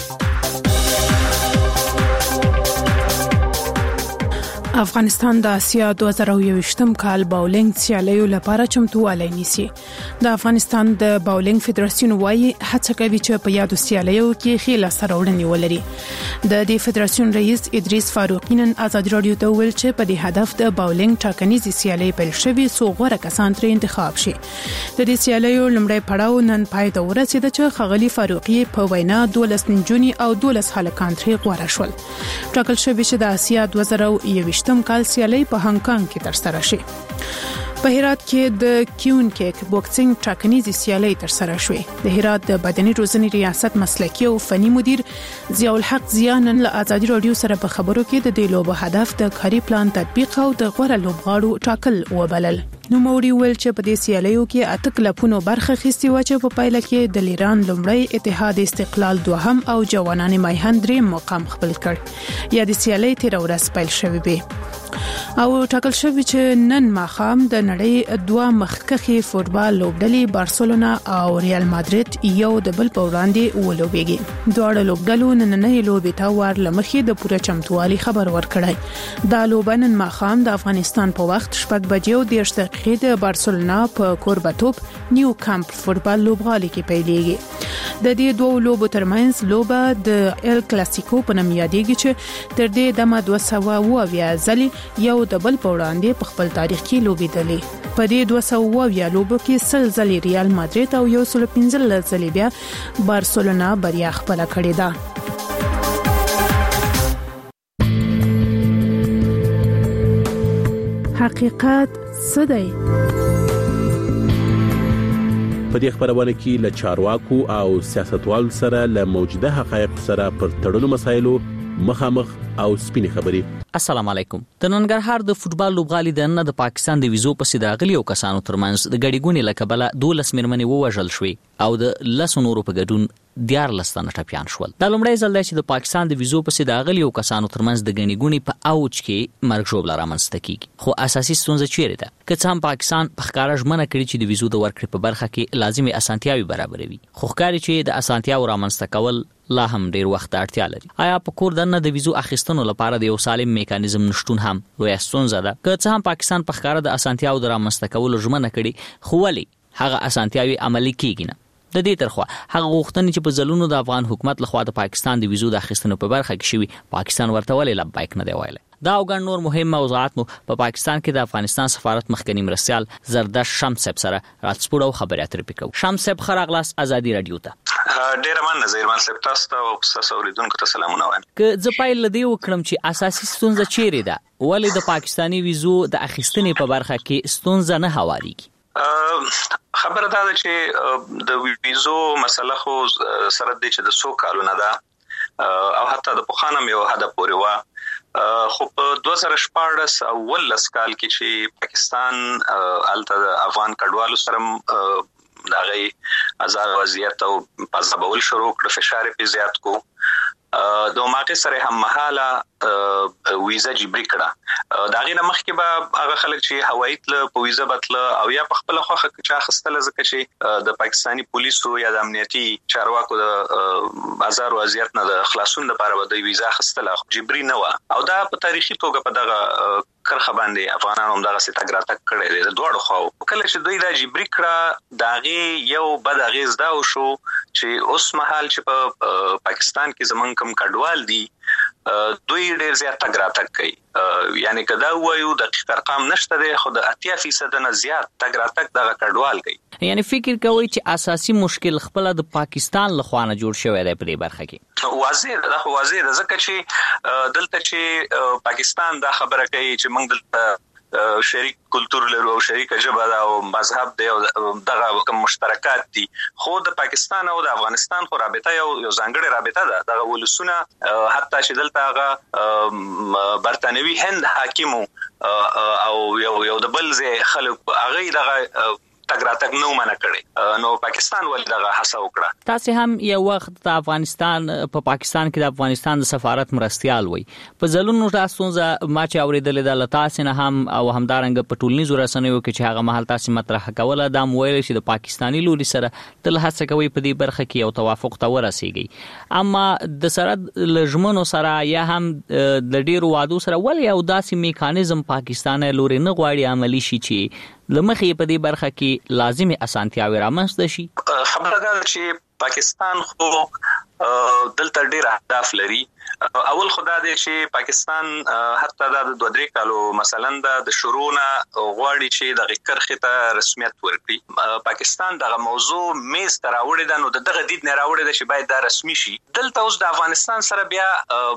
افغانستان د اسیا دوه زره یوویشتم کال باولینګ سیالیو لپاره چمتووالی نیسي. د افغانستان د باولینګ فدراسیون وايي هڅه کوي چې په یادو سیالیو کې خېله سرورنې ولري. د دې فدراسیون رئیس ادریس فاروقی نن آزاد رادیو ته ویل چې په دې هدف د باولینګ ټاکنیزې سیالۍ پیل شوې څو غوره کسان ترې انتخاب شي. د دې سیالیو لومړی پړاو نن پای ته ورسېد چې ښاغلي فاروقی په وینا دولس نجونې او دولس هلکان ترې غوره شول. ټاکل شوی چې د اسیا دوه زره یوویشتم کال سیالۍ په هانګ کانګ کې ترسره شي. په هرات کې د کیون کیک بوکسینګ ټاکنیزې سیالۍ ترسره شوې. د هرات د بدني روزنې ریاست مسلکي او فني مدیر ضیاء الحق ضیاء نن له آزادي رادیو سره په خبرو کې د دې لوبو هدف د کاري پلان تطبیق او د غوړه لوبغاړو ټاکل وبلل. نو موري ویل چې په دې سیالیو کې اته کلپونو برخه اخیستې و چې په پایله کې د ایران لومړی اتحاد استقلال دوهم او جوانان مایهن دریم مقام خپل کړ. یا د سیالۍ تیر ورځ پیل شوې به او ټاکل شوی چې نن ماخام د نړۍ دوه مخکخي فوتبال لوبډلې بارسلونا او ریال مادرید یو د بل په وړاندې ولوبېږي. دواړه لوبډلو نننۍ لوبې ته ور لمخې د پوره چمتووالي خبر ورکړی. دا لوبه نن ماخام د افغانستان په وخت شپږ بجې او دېرش دقیقې د بارسلونا په کوربتوب نیو کامپ فوتبال لوبغالي کې پیلېږي. د دې دوه لوبو ترمنځ لوبه د ال کلاسیکو په نوم یادېږي چې تر دې دمه دوه سوه اووه ځلې یو د بل په وړاندې په خپل تاریخ کې لوبېدلې. په دې دوه سوه اووه لوبو کې سل ځلې ریال مادرید او یو سل پنځلس ځلې بیا بارسلونا بریا خپله کړې ده. حقیقت څه دی؟ په دې خبرونه کې له چارواکو او سیاستوالو سره له موجوده حقایق سره پر تړلو مسایلو مخامخ او سپینې خبرې. السلام علیکم. د ننګرهار د فوتبال لوبغالي د نن د پاکستان د ویزو په سیده غلي او کسانو ترمنځ د غړيګونې لکبله دولس میرمنې ووژل شوې او د لس نورو په ګډون دیار لستانه ټپيان شول. د لومړی ځل دی چې د پاکستان د ویزو په سیده غلي او کسانو ترمنځ د غړيګونې په اوج کې مرګ ژوبل رامنځته کیږي. خو اساسي ستونزه چیرې ده؟ که څه هم پاکستان په ښکارا ژمنه کړې چې د ویزو د ورکړې په برخه کې لازمي اسانتیاوي برابروي، خو ښکاري چې د اسانتیاو رامنځته کول لا هم ډیر وخت اړتیا لري. آیا په کور دننه د ویزو اخیستنو لپاره د یو سالم میکانیزم نشټون هم لویه ستونزه ده؟ که څه هم پاکستان په ښکارا د اسانتیاو د رامنځته کولو ژمنه کړې، خو ولې هغه اسانتیاوي عملي کیږي نه؟ د دې ترخوا هغه غوښتنې چې په ځلونو د افغان حکومت لخوا د پاکستان د ویزو د اخیستنو په برخه کې شوی، پاکستان ورته ولې لبیک نه دی ویلی. دا او ګڼ نور مهم موضوعات مو په پا پاکستان کې د افغانستان سفارت مخکنی مرستیال زردش شمس صاحب سره راتسپور او خبرې اترې پکو. شمس صاحب خراغلاس ازادي رادیو ته. ډیر مننه زیرمان صاحب، تاسو ته او تاسو اوریدونکو ته سلامونه وایم. که زه پایل لدی وکړم چې اساسي ستونزه چیرې ده؟ ولې د پاکستانی ویزو د اخیستنې په برخه کې ستونزه نه هواریږي؟ خبره دا ده چې د ویزو مسله خو سره د چې د سو کالونه ده او حتی د پخوانم یو هدف پورې و، خو په دوه زره شپاړس او ولس کال کې چې پاکستان الته د افغان کډوالو سره دغه آزاد وضعیت او پازابول شروع کړ، فشار په زیات کو د ماقه سره هم محاله ویزا جبري کړه. دا غي مخکې به هغه خلک چې هوایي تل په ویزا بتل او یا په خپل خوخه چا خستل ځکه چې د پاکستانی پولیسو یا د امنیتي چارواکو د آزاد وضعیت نه د خلاصون لپاره د ویزا خستل جبري نه و، او دا په تاریخي توګه په دغه کرخه باندې افغانانو هم دغه ستګ راتک کړي دي. د دوړو خو کله چې دوی دا جبري کړه، داغه یو بد اغیز دا وشو چې اوس مهال چې په پاکستان کې زمونږ کم کډوال دي دوی ډیر زیات تګ راتک کوي. یعنی کدا وایو دقیق ارقام نشته ده، خو د اتیا فیصد نه زیات تګ راتک دغه کډوال کوي. یعنی فکر کوي چې اساسي مشکل خپل د پاکستان لخوا نه جوړ شوی دی په دې برخه کې. واضح ده، خو واضح ده ځکه چې دلته چې پاکستان دا خبره کوي چې موږ دلته شریک کلچر لرو او شریک ژبه دا او مذهب دی او دغه کوم مشترکات دي، خو د پاکستان او د افغانستان خو رابطه یو یو ځانګړې رابطه ده. دغه ولسونه حتی چې دلته هغه برتانوي هند حاکمو او یو یو د بل ځای خلک هغه دغه تګراتک نو منع کړي، نو پاکستان ول دغه هڅه وکړه. تاسو هم یو وخت د افغانستان په پا پاکستان کې د افغانستان د سفارت مرستيال وي، په ځلونو تاسو ځه ما چې اوریدل د لتاسو نه هم او همدارنګ په ټولنیزو رسنیو کې چې هغه محل تاسو مطرح کوله دا مویل چې د پاکستانی لوري سره تل هڅه کوي په دې برخه کې یو توافق ته ورسیږي، اما د سره لجمنو سره یا هم د ډیرو وادو سره ول یو داسې میکانیزم پاکستان لوري نه غواړي عملی شي چې لمخې په دې برخه کې لازمي اسانتیاوي رامنځته شي. خبره ده چې پاکستان خو دلته ډیر اهداف لري. اول خدا دې چې پاکستان حتی د دوه درې کالو مثلا د شروعنا غواړي چې د کرخه ته رسمیت ورکړي. پاکستان دغه موضوع میز تر راوړی ده، نو دغه دید نه راوړی ده چې باید دا رسمي شي. دلته اوس د افغانستان سره بیا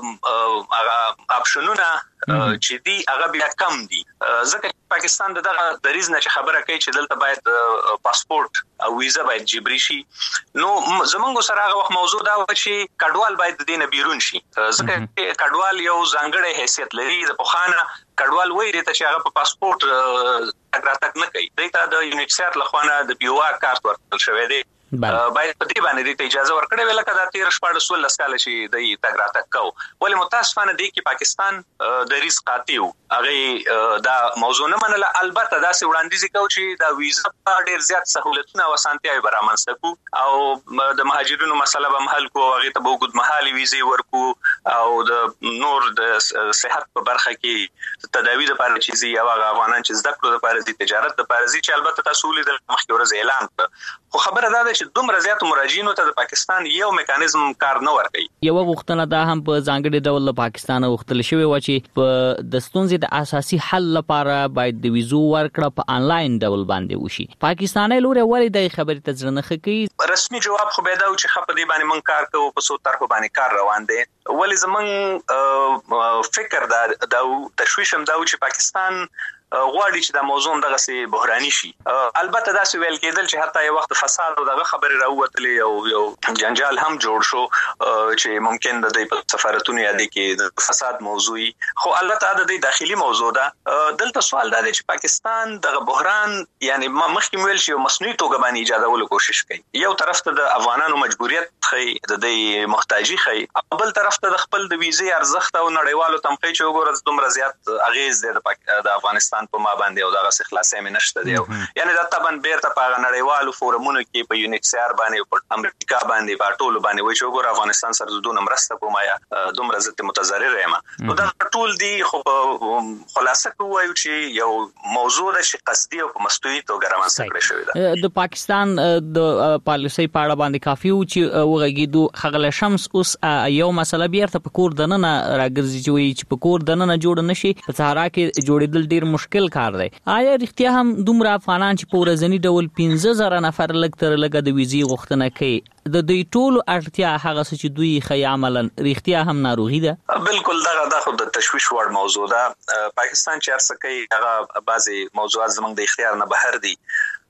هغه اپشنونه چې دی هغه بیا کم دي، ځکه پاکستان دغه د ریز نه خبره کوي چې دلته باید پاسپورت او ویزا باید جبري شي. نو زمونږ سره هغه وخت موضوع دا و چې کډوال باید د دینه بیرون شي، ځکه کډوال یو ځانګړی حیثیت لري. د پخوانه کډوال وایي ته چې هغه په پاسپورت تګراتک نه کوي، دته د یونیسیار لخوانه د پیو آر کارت ورکړل شوی دی، باید په دې باندې د اجازه ورکړې ویل کدا تیر شپږ سول لسکاله چې د تګراتک کو. ولې متاسفانه دی کې پاکستان د ریس قاطیو هغه دا موضوع نه منله. البته دا سه وړاندیز کوي چې دا ویزا په ډیر زیات سہولتونه او اسانتیاوي برابر کو او د مهاجرینو مسله به حل کو، هغه ته به وګد محلي ویزې ورکو او د نور د صحت په برخه کې تداوی لپاره چیزي او افغانان چې زده کړو لپاره د تجارت لپاره چې البته تاسو لیدل مخکې ورځ اعلان کړ، خو خبره ده چې دومره زیات مراجعینو ته د پاکستان یو میکانیزم کار نه ورکوي. یو وختونه دا هم په ځانګړي ډول پاکستان وختل شوی و چې په د ستونزې د اساسي حل لپاره باید د ویزو ورکړه په انلاین ډول باندې وشي. پاکستاني لوري ولې د خبرې ته ځنه خکې رسمي جواب خو به دا و چې خپ دې باندې من کار کوو په څو طرح باندې کار روان دي. ولې زمون فکر دا د تشویش هم دا و چې پاکستان غواړي چې د موضوع دغه سي بحراني شي. البته دا څه ویل کېدل چې حتی یو وخت فساد او دغه خبرې راووتلې او یو جنجال هم جوړ شو چې ممکن د دې په سفارتونو یادې کې د فساد موضوعي، خو البته د دې داخلي موضوع ده. دلته سوال دا دی چې پاکستان دغه بحران یعنی ما مخکې ویل شي مصنوعي توګه باندې ایجادولو کوشش کوي. یو طرف ته د افغانانو مجبوریت خي، د دې محتاجي خي، بل طرف ته د خپل د ویزې ارزښت او نړیوالو تمخې چې وګورئ دومره زیات اغیز دی د افغانستان په ما باندې او دغه خلاصې مې نشته دی. یعنی دا طبعا بیرته په نړیوالو فورمونو کې په یونیکسیار باندې په امریکا باندې په ټولو باندې وایي چې وګورئ افغانستان سره دونه مرسته کوم یا دومره زت متضرر یم. نو دا ټول دی خو خلاصه کوي چې یو موضوع د قصدي او په مستوي توګه رامنځته کړی شوی دی. د پاکستان د پالیسي په اړه باندې کافي و چې وغږیدو خغل شمس اوس یو مسله بیرته په کور دننه راګرځي چې وایي چې په کور دننه جوړ نشي، په صحرا کې جوړېدل ډیر مشکل کار دی. آیا رښتیا هم دومره افغانان چې په ورځنی ډول پنځه زره نفر لږ تر لږه د ویزې غوښتنه کوي، د دې ټولو اړتیا هغه څه چې دوی خي عملاً رښتیا هم ناروغي ده؟ بالکل دغه د خود د تشویش وړ موضوع ده. پاکستان چې ارڅ کوي هغه بعضي موضوعات زموږ د اختیار نه بهر دي،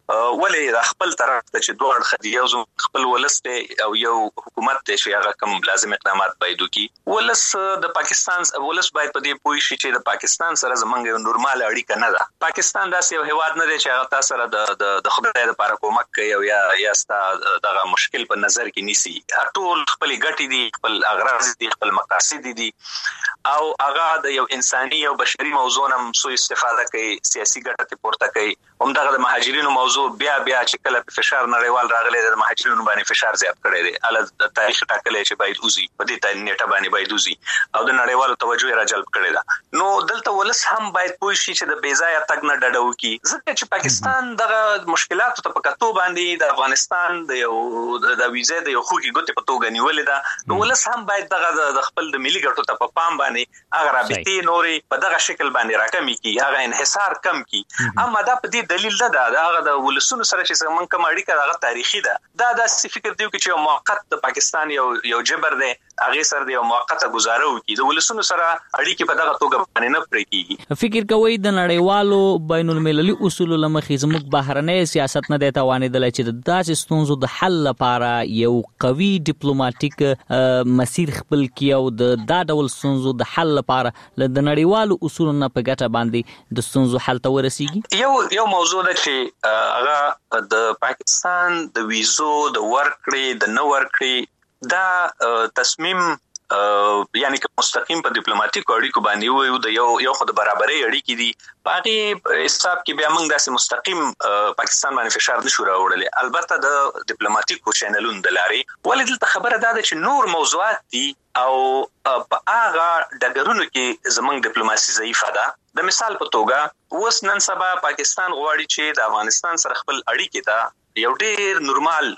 ولې د خپل طرف ته چې دوه اړخ یو خپل ولسته او یو حکومت ته چې هغه کوم لازم اقدامات باید وکړي. ولس د پاکستان ولس باید په دې پوه شي چې د پاکستان سره زمونږ یو نورمال اړیکه نه ده. پاکستان داسې یو هیواد نه دی چې هغه تاسو سره د د خدای لپاره کومک کوي او یا یا ستا دغه مشکل په نظر کې نیسي. ټول خپل ګټې دي، خپل اغراض دي، خپل مقاصد دي او هغه د یو انساني او بشري موضوع نه سوء استفاده کوي، سیاسي ګټه ته پورته کوي. همدغه د مهاجرینو موضوع بیا بیا چې کله په فشار نړیوال راغلی د مهاجرینو باندې فشار زیات کړی دی. ال د تاریخ ټاکلې چې باید اوزي په دې تاریخ نیټه باندې باید اوزي او د نړیوالو توجه را جلب کړی دا. نو دلته ولس هم باید پوه شي چې د بیځایه تګ نه ډډه وکړي، ځکه چې پاکستان دغه مشکلاتو ته په کتو باندې د افغانستان د یو د ویزې د یو خوږی ګوتې په توګه نیولې ده. نو ولس هم باید دغه د خپل د ملي ګټو ته په پام باندې هغه رابطې نورې په دغه شکل باندې راکمي کی، هغه انحصار کم کی. اما دا په دې دلیل ده دا هغه د ولسونو سره چې څنګه کوم اړیکه هغه تاریخي ده. دا د فکر دی چې یو موقت د پاکستان یو یو جبر دی، هغه سره د یو موقته گزاره وکړي، د ولسونو سره اړیکې په دغه توګه باندې نه پرې کیږي. فکر کوي د نړیوالو بین المللي اصولو لمخې زموږ بهرنۍ سیاست نه دی توانېدل چې د داسې ستونزو د حل لپاره یو قوي ډیپلوماټیک مسیر خپل کړي او د دا ډول ستونزو د حل لپاره د نړیوالو اصولو نه په ګټه باندې د ستونزو حل ته ورسیږي. یو یو موضوع ده چې هغه د پاکستان د ویزو د ورکړې د نه ورکړې دا تصمیم یعنی که مستقیم په ډیپلوماټیک اړیکو باندې وي د یو یو خود برابرۍ اړیکې دي، باقي حساب کې بیا موږ داسې مستقیم پاکستان باندې فشار نشو راوړلی. البته د ډیپلوماټیکو چینلونو د لارې ولې دلته خبره ده چې نور موضوعات دي او په هغه ډګرونو کې زموږ ډیپلوماسي ضعیفه ده. د مثال په توګه اوس نن سبا پاکستان غواړي چې د افغانستان سره خپل اړیکې ته یو ډیر نورمال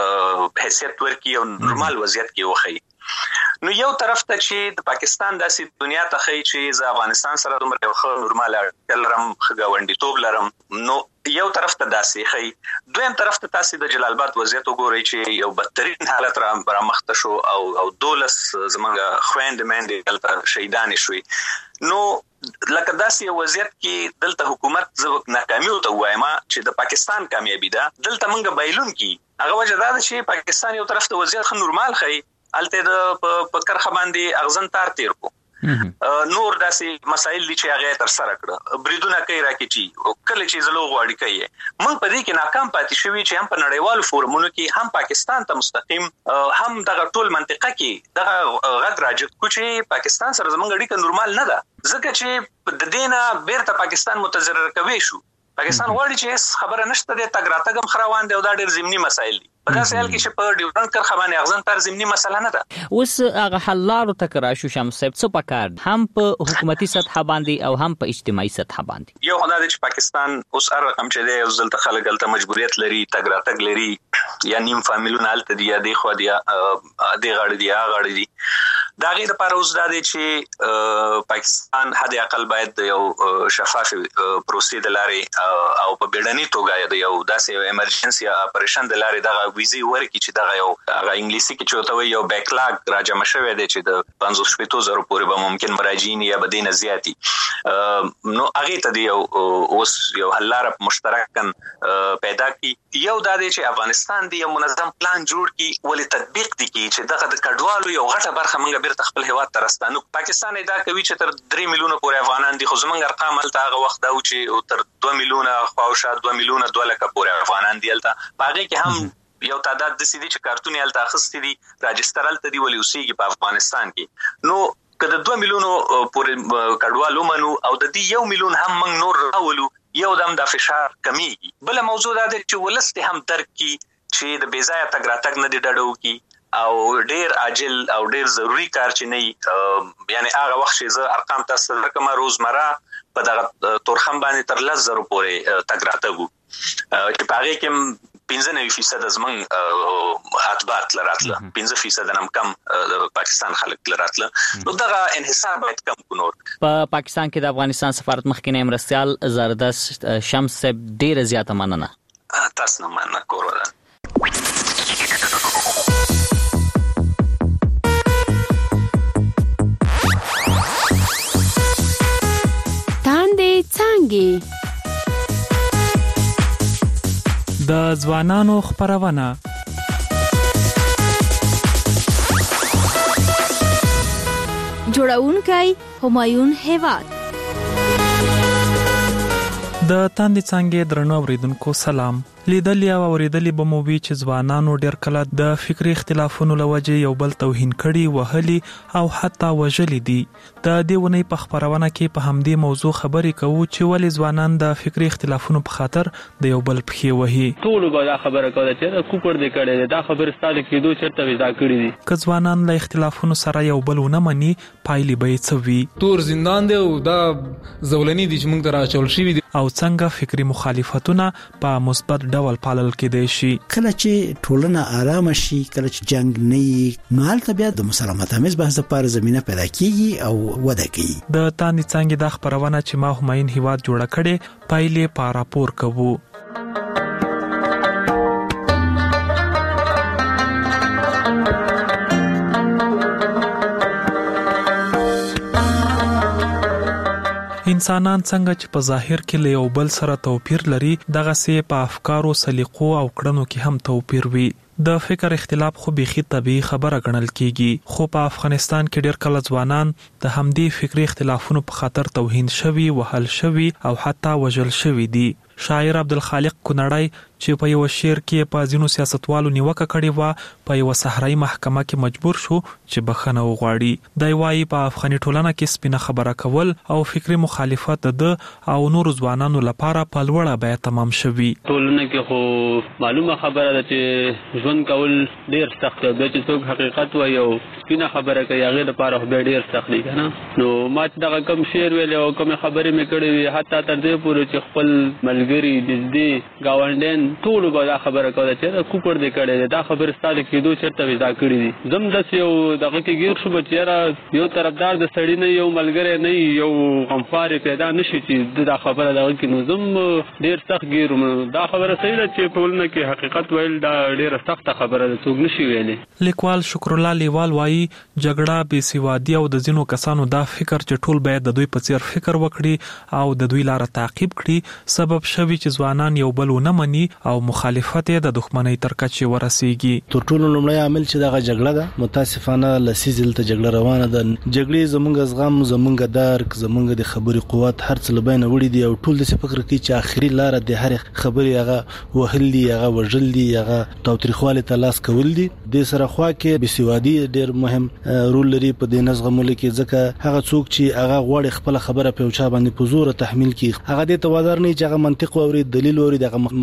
حیثیت ورکړي او نورمال وضعیت کې وخی. نو یو طرف ته چې د پاکستان داسې دنیا ته خی چې ز افغانستان سره دومره یو ښه نورمال اړیکه لرم، ښه ګاونډیتوب لرم، نو یو طرف ته داسې خی. دویم طرف ته تاسو د جلال آباد وضعیت وګورئ چې یو بدترین حالت را برمخته شو او او دولس زمونږ خويندې مېندې دلته شهیدان شوي. نو لکه داسې وضعیت کې دلته حکومت زو ناکامي او ته وایم چې د پاکستان کامیابی ده دلته مونږ بایلون کی هغه وجه دا چې پاکستان یو طرف ته وضعیت خ نورمال خی، الته د په کرخه باندې اغزن تار تیر کو نور داسې مسائل دي چې هغه تر سره کړه بریدونه کوي راکېچی او کله چې زلو غواړي کوي. موږ په دې کې ناکام پاتې شوی چې هم په نړیوالو فورمونو کې هم پاکستان ته مستقیم هم دغه ټول منطقه کې دغه غږ راځي چې پاکستان سره زموږ اړیکه نورمال نه ده، ځکه چې د دینه بیرته پاکستان متضرر کوي شو. پاکستان غواړي چې خبره نشته د تګ راتګم خروان دی او دا ډېر ضمني مسایل دي. په داسې حال کې چې په ډیورنډ کرښه باندې اغزن تر ضمني مسله نه ده. اوس هغه حل لارو ته راشو شمس صاحب څه پکار هم په حکومتي سطح باندې او هم په اجتماعي سطح باندې؟ یو خدای دې چې پاکستان اوس هر رقم چې دی او ځلته خلک هلته مجبوریت لري، تګ راتګ لري، یا نیم فامیلونه هلته دي یا دی خوا دي دی غاړې دي هغه غاړې دي. دا غیر لپاره اوس دا دی چې پاکستان حد اقل باید یو شفاف پروسې د لارې او په بیړني توګه د یو داسې ایمرجنسي اپریشن د لارې دغه ویزي ورکړي چې دغه یو هغه انګلیسي کې چې وتوي یو بیکلاګ راجمع شوی دی چې د پنځوس شپږ زره پورې به ممکن مراجعین یا بدین زیاتی نو هغه ته دی یو اوس یو حل لار مشترکاً پیدا کی. یو دا دی چې افغانستان دی یو منظم پلان جوړ کی ولې تطبیق دی کی چې دغه د کډوالو یو غټه برخه موږ بیرته خپل هیواد ته راستانو. پاکستان دا کوي چې تر درې میلیونه پورې افغانان دي، خو زمونږ ارقام هلته هغه وخت دا و چې تر دوه میلیونه خواوشا دوه میلیونه دوه لکه پورې افغانان دي هلته. په هغې کې هم یو تعداد داسې دي چې کارتون یې هلته اخیستي دي، راجستر هلته دي ولې اوسېږي په افغانستان کې. نو که د دوه میلیونو پورې کډوال ومنو او د دې یو میلیون هم موږ نور راولو، یو دم دا فشار کمیږي. بله موضوع دا ده چې ولس دې هم درک کړي چې د بې ځایه تګ راتګ نه دې ډډه وکړي او ډیر عاجل او ډیر ضروری کار چې نه یعنی هغه وخت چې زه ارقام تاسو درکم روزمره په دغه تورخم باندې تر لس زره پورې تګ راتګ چې په هغې کې پنځه نوي فیصد زموږ اتباع تله راتله، پنځه فیصد هم کم د پاکستان خلک تله راتله. نو دغه انحصار باید کم کړو. نور په پاکستان کې د افغانستان سفارت مخکنی مرستیال زردست شمس صاحب ډیره زیاته مننه. تاسو نه مننه کوره. څنګه د ځوانانو خبرونه جوړونکي همایون هیواد د تاندې څنګه درنو اوریدونکو سلام. لیدلې او اوریدلې به مو وی چې ځوانانو ډېر کله د فکری اختلافونو لوجه یو بل توهین کړي، وهلي او حتی وژلي دي. د دې ونې په خبرونه کې په همدې موضوع خبرې کوو چې ولې ځوانان د فکری اختلافونو په خاطر د یو بل پښې وهي. ټول به دا خبره کوي چې کوپر دې کړي دا خبره ستاسو کېدو چرته ودا کړی دي. که ځوانان له اختلافونو سره یو بل ونه مني، پایلې به یې څه وي؟ تور زندان دی او دا زولنی دي چې موږ ته راچول شوي دي. او څنګه فکری مخالفتونه په مثبت ډول پالل کېدای شي؟ کله چې ټولنه آرام شي، کله چې جنگ نه وي، نو هلته بیا د مسالمت آمیز بحث لپاره زمینه پیدا کیږي او وده کوي. د تاندې څنګه د خبرونه چې ما همایون هیواد جوړه کړي پایلې په راپور کوو. انسانان څنګه چې په ظاهر کې له یو بل سره توپیر لري، دغه سي په افکارو، سلیقو او کړنو کې هم توپیر وي. د فکر اختلاف خو بيخي طبيعي خبره ګڼل کیږي، خو په افغانستان کې ډېر کله ځوانان د همدې فکری اختلافونو په خاطر توهین شوي، وهل شوي او حتی وژل شوي دي. شاعر عبدالخالق کونړی چې په یو شعر کې په ځینو سیاستوالو نیوکه کړې و، په یو صحرایي محکمه کې مجبور شو چې بخښنه وغواړي. دی وايي په افغاني ټولنه کې سپینه خبره کول او فکری مخالفت د او نور ځوانانو لپاره په لوړه بیه تمام شوي. ټولنه کې خو معلومه خبره ده چې ژوند کول ډیر سخت دی، چې څوک حقیقت وایي او سپینه خبره کوي هغه لپاره خو ډیر سخت دی کنه. نو ما چې دغه کم شعر ویل او کوم خبرې مې کړې وي، حتی تر دې پورې چې خپل ملګری دې گاونډین ټول به دا خبره کوي چې کوپر دې کړي دا خبره ستاسو کېدو چرته ودا کړی دي. زم د یو دغه کې ګیر شو چې یو طرفدار د سړی نه یو ملګری نه یو غمخوار پیدا نشي چې دا خبره دغه کې نو زم ډیر سخت ګیرم. دا خبره صحیح ده چې په ولنه کې حقیقت ویل دا ډیر سخت خبره ده، څوک نشي ویلي. لیکوال شکر الله لیوال وایي جګړه، بې سوادي او د ځینو کسانو دا فکر چې ټول باید د دوی په څیر فکر وکړي او د دوی لار تعقیب کړي سبب شوی چې ځوانان یو بل ونه مني او مخالفت د دښمنۍ تر کچې ورسیږي. تر ټولو لومړی عامل چې دغه جګړه ده، متاسفانه لسیزل ته جګړه روانه ده. جګړې زمونږ زغم، زمونږ درک، زمونږ د خبرې قوت هر څه لبینه وړي دي او ټول د فکر کوي چې اخري لار د هر خبرې هغه وهل دي، هغه وژل دي، هغه توتریخواله تلاس کول دي. د سره خوا کې بسوادي ډیر مهم رول لري په دې نظغمول کې، ځکه هغه څوک چې هغه غوړي خپل خبره په چا باندې په زور تحمیل کوي، هغه د توادر نه چې هغه منطق او دلیل او دغه مخالف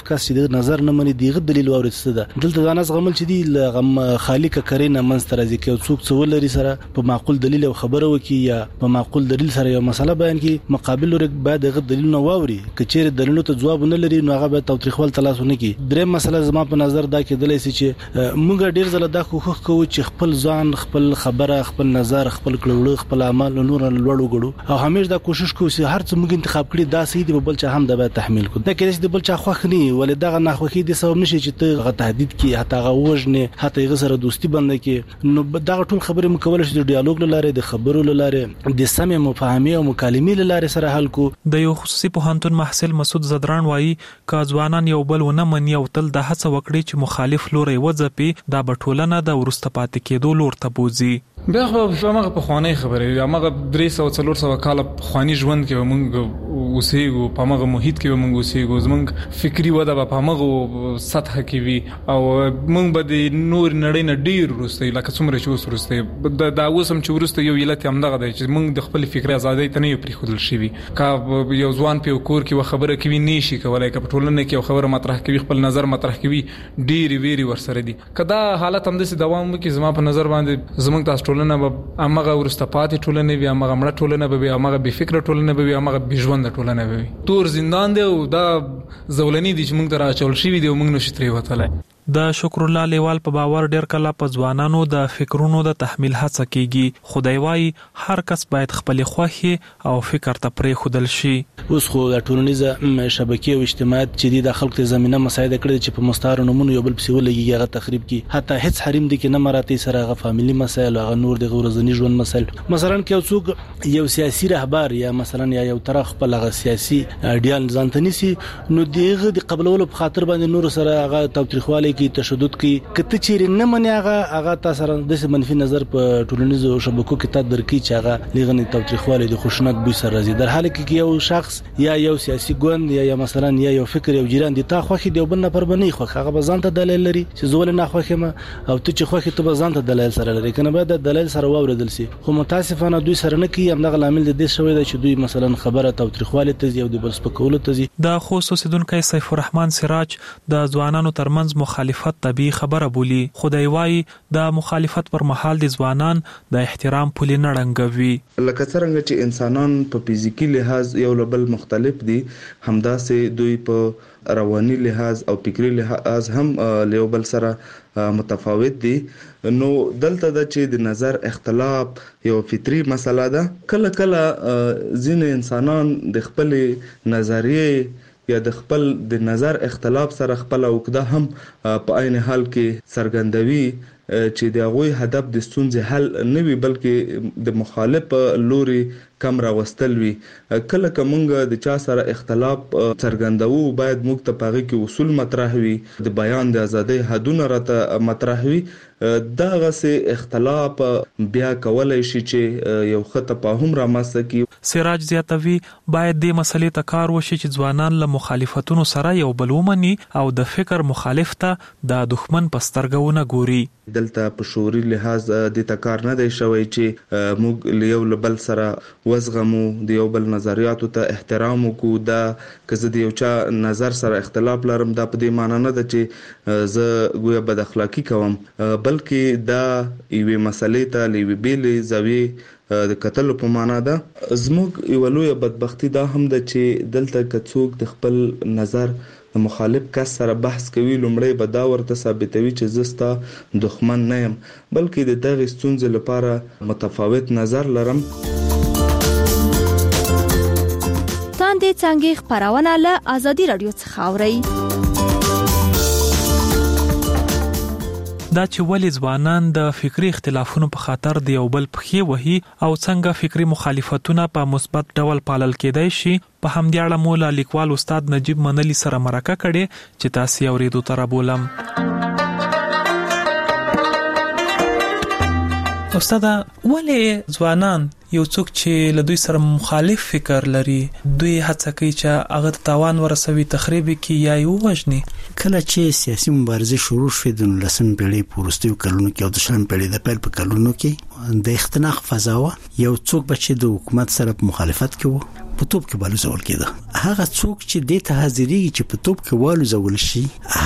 کس چې د نظر نه مني دیغه دلیل واورېسته ده دلته ځان زغمل چې دی غم خالق کرینه منستر ځکه یو څوک څول لري سره په معقول دلیل او خبره وکي یا په معقول دلیل سره یو مسله بیان کی مقابل لري بعد غو دلیل نو واوري کچېره دلیل ته جواب نه لري نو هغه به توتریخول تلاسونه کی درې مسله زما په نظر دا کېدلې چې موږ ډیر زله دا کوخ کوو چې خپل ځان خپل خبره خپل نظر خپل کړوړ خپل عمل نور لوړو غړو او همیش دا کوشش کوو چې هر څه موږ انتخاب کړی دا سید به بل چا هم د به تحمل کو دا کېدې چې بل چا خوخني ولې دا نه خوخي دي سبب نشي چې ته غ تهدید کی حتی غ وژنه حتی غ سره دوستی بند کی نو دا ټول خبرې مکول شي د ډیالوګ لاره د خبرو لاره د سمې مفاهمې او مکالمې لاره سره حل کو د یو خصوصي پوهنتون محصل مسعود زدران وایي ک ځوانان یو بل ونه مني او تل د هڅه وکړي چې مخالف لوري وځپي دا بټولنه د ورسته پاتې کېدو لور ته بوزي بیا خو هغه په خواني خبرې هغه درې سوه څلور سوه کال خواني ژوند کې موږ اوسېږو په هغه محیط کې موږ اوسېږو زموږ فکری وده په هغه سطح کې وي او موږ به د نور نړۍ نه ډیر ورسته لکه څومره چې اوس ورسته دا اوسم چې ورسته یو علت هم دغه دی چې موږ د خپل فکر ازادۍ ته نه یو پریښودل شوي کا یو ځوان په کور کې خبره کوي نشي کولای که په ټولنه کې یو خبره مطرح کوي خپل نظر مطرح کوي ډیر ویری ورسره دي کدا حالت هم د دوام کې زما په نظر باندې زموږ تاسو ټولنه به امغه ورسته پاتې ټولنه وي امغه مړه ټولنه به امغه بې فکر ټولنه به امغه بې ژوند ټولنه به تور زندان دی او دا زولنی دي چې موږ ته راچول شي دي او موږ نشو ترې وتلای د شکر الله لیوال په باور ډیر کله په ځوانانو د فکرونو د تحمیل هڅه کیږي خدای وايي هر کس باید خپل خوخي او فکر ته پرې خودل شي اوس خو د ټولنیزه شبکې او اجتماعات چې د خلکو ته زمينه مساعده کړې چې په مستعار نمونه یو بل پسې ولګي هغه تخریب کی حتی هیڅ حریم دي کې نه مراتي سره هغه فاميلي مسایل او نور د غورزنی ژوند مسایل مثلا کې څوک یو سیاسي رهبر یا مثلا یا یو طرف خپل هغه سیاسي اډیال ځانتنيسي نو دغه د قبلولو په خاطر باندې نور سره هغه توتریخواله کی تشدد کی کته چیرې نه منی هغه هغه تاسو د منفي نظر په ټولنیزو شبکو کې تا درکې چې هغه لغنی توتریخواله د خوشناک بوی سره راځي در حال کې یو شخص یا یو سیاسي ګوند یا مثلا یا یو فکر یو جیران دي تا خوخي دی بل نه پر بنې خو هغه بزانته دلیل لري چې زول نه خوخه ما او ته چې خوخي ته بزانته دلیل سره لري کنه بعد دلیل سره واوردل سي خو متاسفانه دوی سره نه کی هم دغه عامل د دې شوی دی چې دوی مثلا خبره توتریخواله ته یو د بل سپکولو ته د خصوصي دونکو سیف الرحمن سراج د ځوانانو ترمنځ مخالفت طبي خبره بولی خدای وايي د مخالفت پر مهال د ځوانان د احترام پولې نه ړنګوي لکه څنګه چې انسانان په فزیکی لحاظ یو بل مختلف دي همداسې دوی په رواني لحاظ او فکری لحاظ هم له بل سره متفاوت دي نو دلته د چې د نظر اختلاف یو فطری مسله ده کله کله ځینې انسانان د خپل نظریه یا د خپل د نظر اختلاف سره خپل وکړه هم په عین حال کې څرګندوي چې د غوي هدف د ستونزې حل نه وي بلکې د مخالف لوري کم راوستل وي کله کومه د چا سره اختلاف څرګندوو باید موږ ته پاغي کې اصول مطرح وي د بیان د ازادۍ حدونه راته مطرح وي دا غسه اختلاف بیا کولای شي چې یو خطه په هم رامسته کی سراج زیاتوي باید د مسلې ته کار وشي چې ځوانان له مخالفتونو سره یو بل ومني او د فکر مخالف ته د دښمن پسترګونه ګوري دلته په شعوري لحاظ د تکار نه دی شوی چې موږ یو بل سره وزغمو د یو بل نظریاتو ته احترام وکړو دا کزه د یو چا نظر سره اختلاف لرم دا په دې معنی نه ده چې زه ګویا بد اخلاقی کوم بلکې دا یوې مسلې ته لوي بیلې زاویه د قتل په معنا ده زموږ یو لوی بدبختی دا هم ده چې دلته کڅوک د خپل نظر د مخالف کس سره بحث کوي لومړی به دا ورته ثابتوي چې زستا دښمن نه يم بلکې د دغه ستونزې لپاره متفاوت نظر لرم تاندې څنګه خبرونه له ازادي رادیو څخه اوري دا چې ولې ځوانان د فکری اختلافونو په خاطر د یو بل پخې وهي او څنګه فکری مخالفتونه په مثبت ډول پالل کېدای شي په همدې اړه مولا لیکوال استاد نجیب منلی سره مرکه کړي چې تاسو اوریدو تر بولم استاد ولې ځوانان یو څوک چې له دوی سره مخالف فکر لري دوی هڅه کوي چې هغه تاوان ورسوي تخریب کوي یا یو وژني کله چې سیاسي مبارزه شروع شوه د لسم پیړۍ په وروستیو کلونو کې او د شلم پیړۍ د پیل په کلونو کې د اختناق فضا و یو څوک چې د حکومت سره په مخالفت کې و په توپ کې بالو زول کېده. هغه څوک چې د ته حاضرېږي چې په توپ کې والو زول شي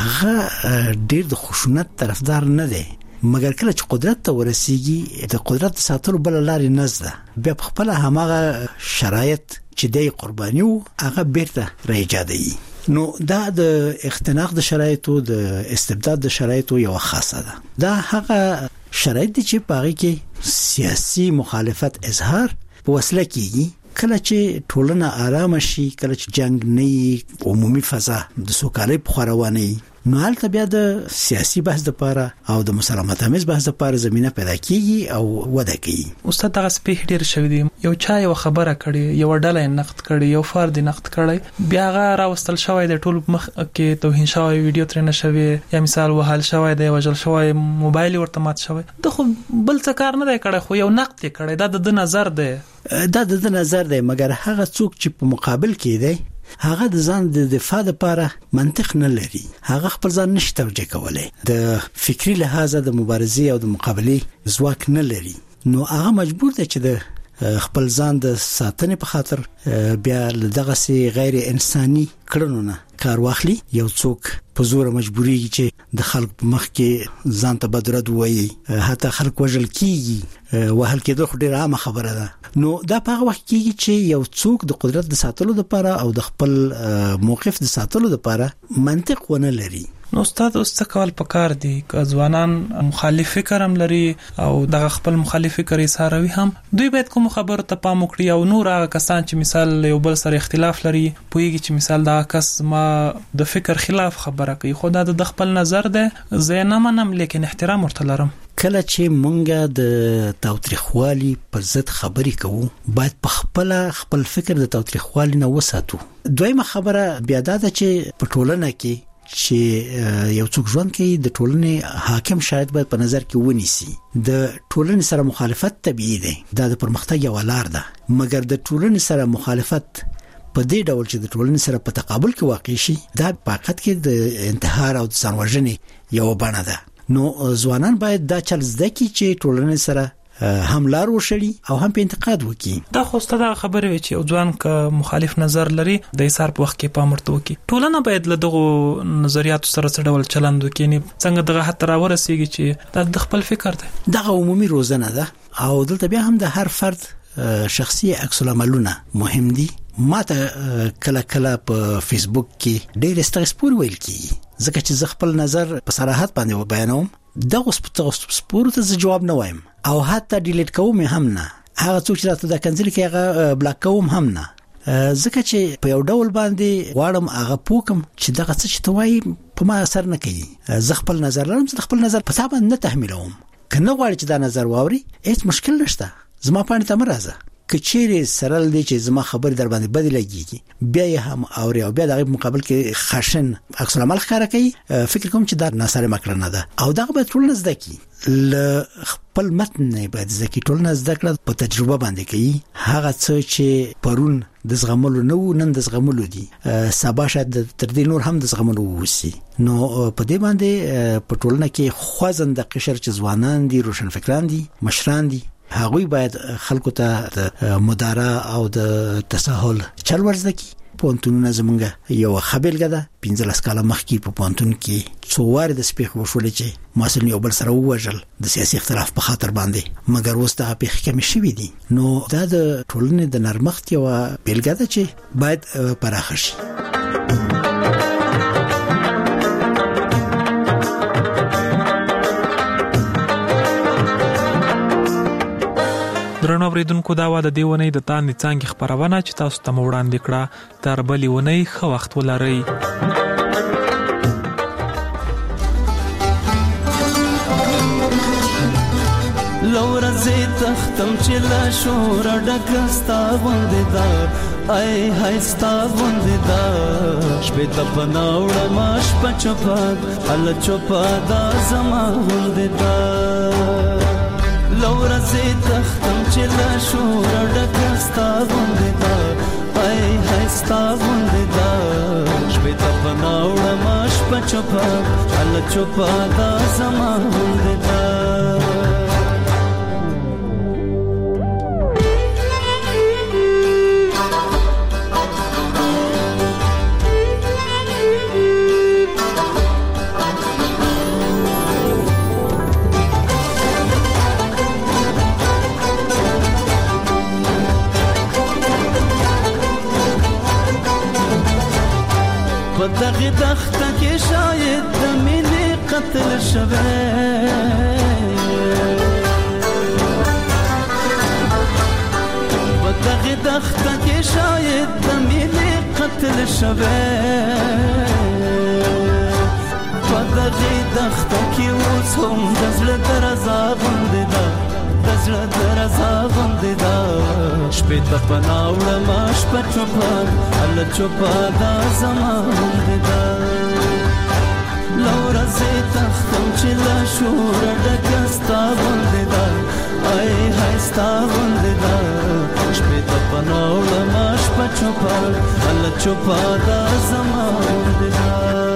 هغه ډېر د خشونت طرفدار نه دی، مګر کله چې قدرت ته ورسیږي د قدرت ساتلو بل لارې نزده بیا په خپل هماغه شرایط چې د قرباني او هغه بیرته راځي. نو دا د اختناق د شرایطو د استبداد د شرایطو یو خاصه ده. دا هغه شرایط دي چې په هغه کې سیاسي مخالفت اظهار په وسیله کېږي. کله چې ټولنه آرام شي، کله چې جنگ نه عمومي فضا د سوکالۍ په خوروانه نو هلته بیا د سیاسي بحث لپاره او د مسالمت آمیز بحث لپاره زمينه پیدا کیږي او وده کوي. استاد دغه سپیخ ډیر شوی دی، یو چا یو خبره کړي، یو ډله نقد کړي، یو فرد نقد کړي، بیا هغه راوستل شوی د ټول مخ کې توهین شوی، ویډیو ترې نه شوی، یا مثال وهال شوی دی، وجل شوی، موبایل ورته مات شوی، د خو بل څه کار نه دی کړی، خو یو نقد یې کړی. دا د نظر دی، دا د نظر دی، مګر هغه څوک چې په مقابل کې دی هغه د ځان د دفاع لپاره منطق نه لري، هغه خپل ځان نشي توجیه کولای، د فکری لحاظ د مبارزې او د مقابله ځواک نه لري. نو هغه مجبور دی چې د خپل ځان د ساتنې په خاطر بیا دغه سي غیر انساني کړنو نه کار واخلي. یو څوک په زور مجبوريږي چې د خلک په مخ کې ځان ته بدرد وایي، حتی خلک وژل کیږي، وهل کېدل خو ډیره عامه خبره ده. نو دا په هغه وخت کې چې یو څوک د قدرت د ساتلو لپاره او د خپل موقف د ساتلو لپاره منطق ونه لري. نو استاد اوس څه کول پکار دي که ځوانان مخالف فکر هم لري او دغه خپل مخالف فکر یې ساروي هم، دوی باید کوم خبرو ته پام وکړي او نور هغه کسان چې مثال یو بل سره اختلاف لري پوهیږي چې مثال دا کس ما د فکر خلاف خبره کوي، خو دا د خپل نظر ده زه نه منم لیکن احترام ورته لرم. کله چې مونږه د تاوتریخوالي پر ضد خبرې کوو باید په خپل خپل فکر د تاوتریخوالي نه وساتو. دویمه خبره بیا دا ده چې په ټولنه کې چې یو څوک ژوند کوي د ټولنې حاکم شاید باید په نظر کې ونیسي. د ټولنې سره مخالفت طبيعي دی، دا د پرمختګ یو لار ده، مګر د ټولنې سره مخالفت په دې ډول چې د ټولنې سره په تقابل کې واقع شي دا په حقیقت کې د انتحار او د ځان وژنې یو بڼه ده. نو ځوانان باید دا چل زده کړي چې ټولنې سره هم لار وشړي او هم په انتقاد وکړي. دا خو ستاسو خبره وي چې ځوان ک مخالف نظر لري د ایثار په وخت کې پام ورته وکړي. ټولنه باید له دغه نظریاتو سره څه ډول چلند وکړي، څنګه دغه حتی راورسیږي چې دا د خپل فکر ده. دغه عمومي روزنه ده او دلته بیا هم د هر فرد شخصي عکس العملونه مهم دي. ماته کله کله په فیسبوک کې ډېر استغفار ویل کیږي ځکه چې زه خپل نظر په صراحت باندې بیانوم. دغه سپورت ته جواب نه وایم او حتی ډیلیټ کوم هم نه، هغه څوک چې راته د کنسل کې هغه بلاک کوم هم نه، ځکه چې په یو ډول باندې غواړم هغه پوکم چې دغه څه چې توای په ما اثر نه کوي. زه خپل نظر لرم، زه خپل نظر په تابع نه تحمیلوم. کنه غواړي چې دا نظر واوري هیڅ مشکل نشته، زما پاڼې ته مرزه کچېری سرل دي چې زما خبر در باندې بدلېږي بیا یې هم اوري او بیا د مقابل کې خشن عکس العمل ښکارا کوي. فکر کوم چې دا ناسره مکرنه ده او دا به ټول نزد کی ل خپل متن نه باید ځکه ټول نزد کړه په تجربه باندې کوي. هغه څه چې پرون د زغملو نو نن د زغملو دي سبا شاید تر دې نور هم د زغملو وسی. نو په دې باندې په ټولنه کې خوازند قشر چې ځوانان دي، روشن فکران دي، مشران دي، هغوی باید خلکو ته د مدارا او د تساهل چل ورزده کی. پونتونونه زمونږه یو خبرګه ده پنځلس کاله مخکې په پونتون کې څو واره د سپیخ وشولې چې مسلمان یو بل سره ووجل د سیاسي اختلاف په خاطر باندې، مګر اوس دا په حکم شوی دي. نو دا د ټولنې د نرمښت یو بیلګه ده چې باید پراخه شي. درنو اوریدونکو دا و د دیونې د تاند څنګه خبرونه چې تاسو ته وړاندې کړه. تر بلې ونې خو وخت ولرئ. لورځي تختم چې لا شور ډکستا غوندې دا ای هاي ستا غوندې دا شپې ته پناوړ ماش پچپا ال چپا دا زما غوندې دا لورځي تختم چې لا شور ډکستا غوندې دا ای هاي ستا غوندې دا شپې ته پناوړ ماش پچپا ال چپا دا زما غوندې دا دخته کې شاید د مینې قتل شوه په دغه دخته کې شاید د مینې قتل شوه په دغه دخته کې اوس هم د زړه درزا غوندې ده د زړه درزا غوندې ده شپې ته پناه وړم شپه چوپه هله چوپه دا زما غوندې ده له ورځې تښتم چې له شوره ډکه ستا غوندې ده ای های ستا غوندې ده شپې ته پناه وړم شپه چوپه هله چوپه دا زما غوندې ده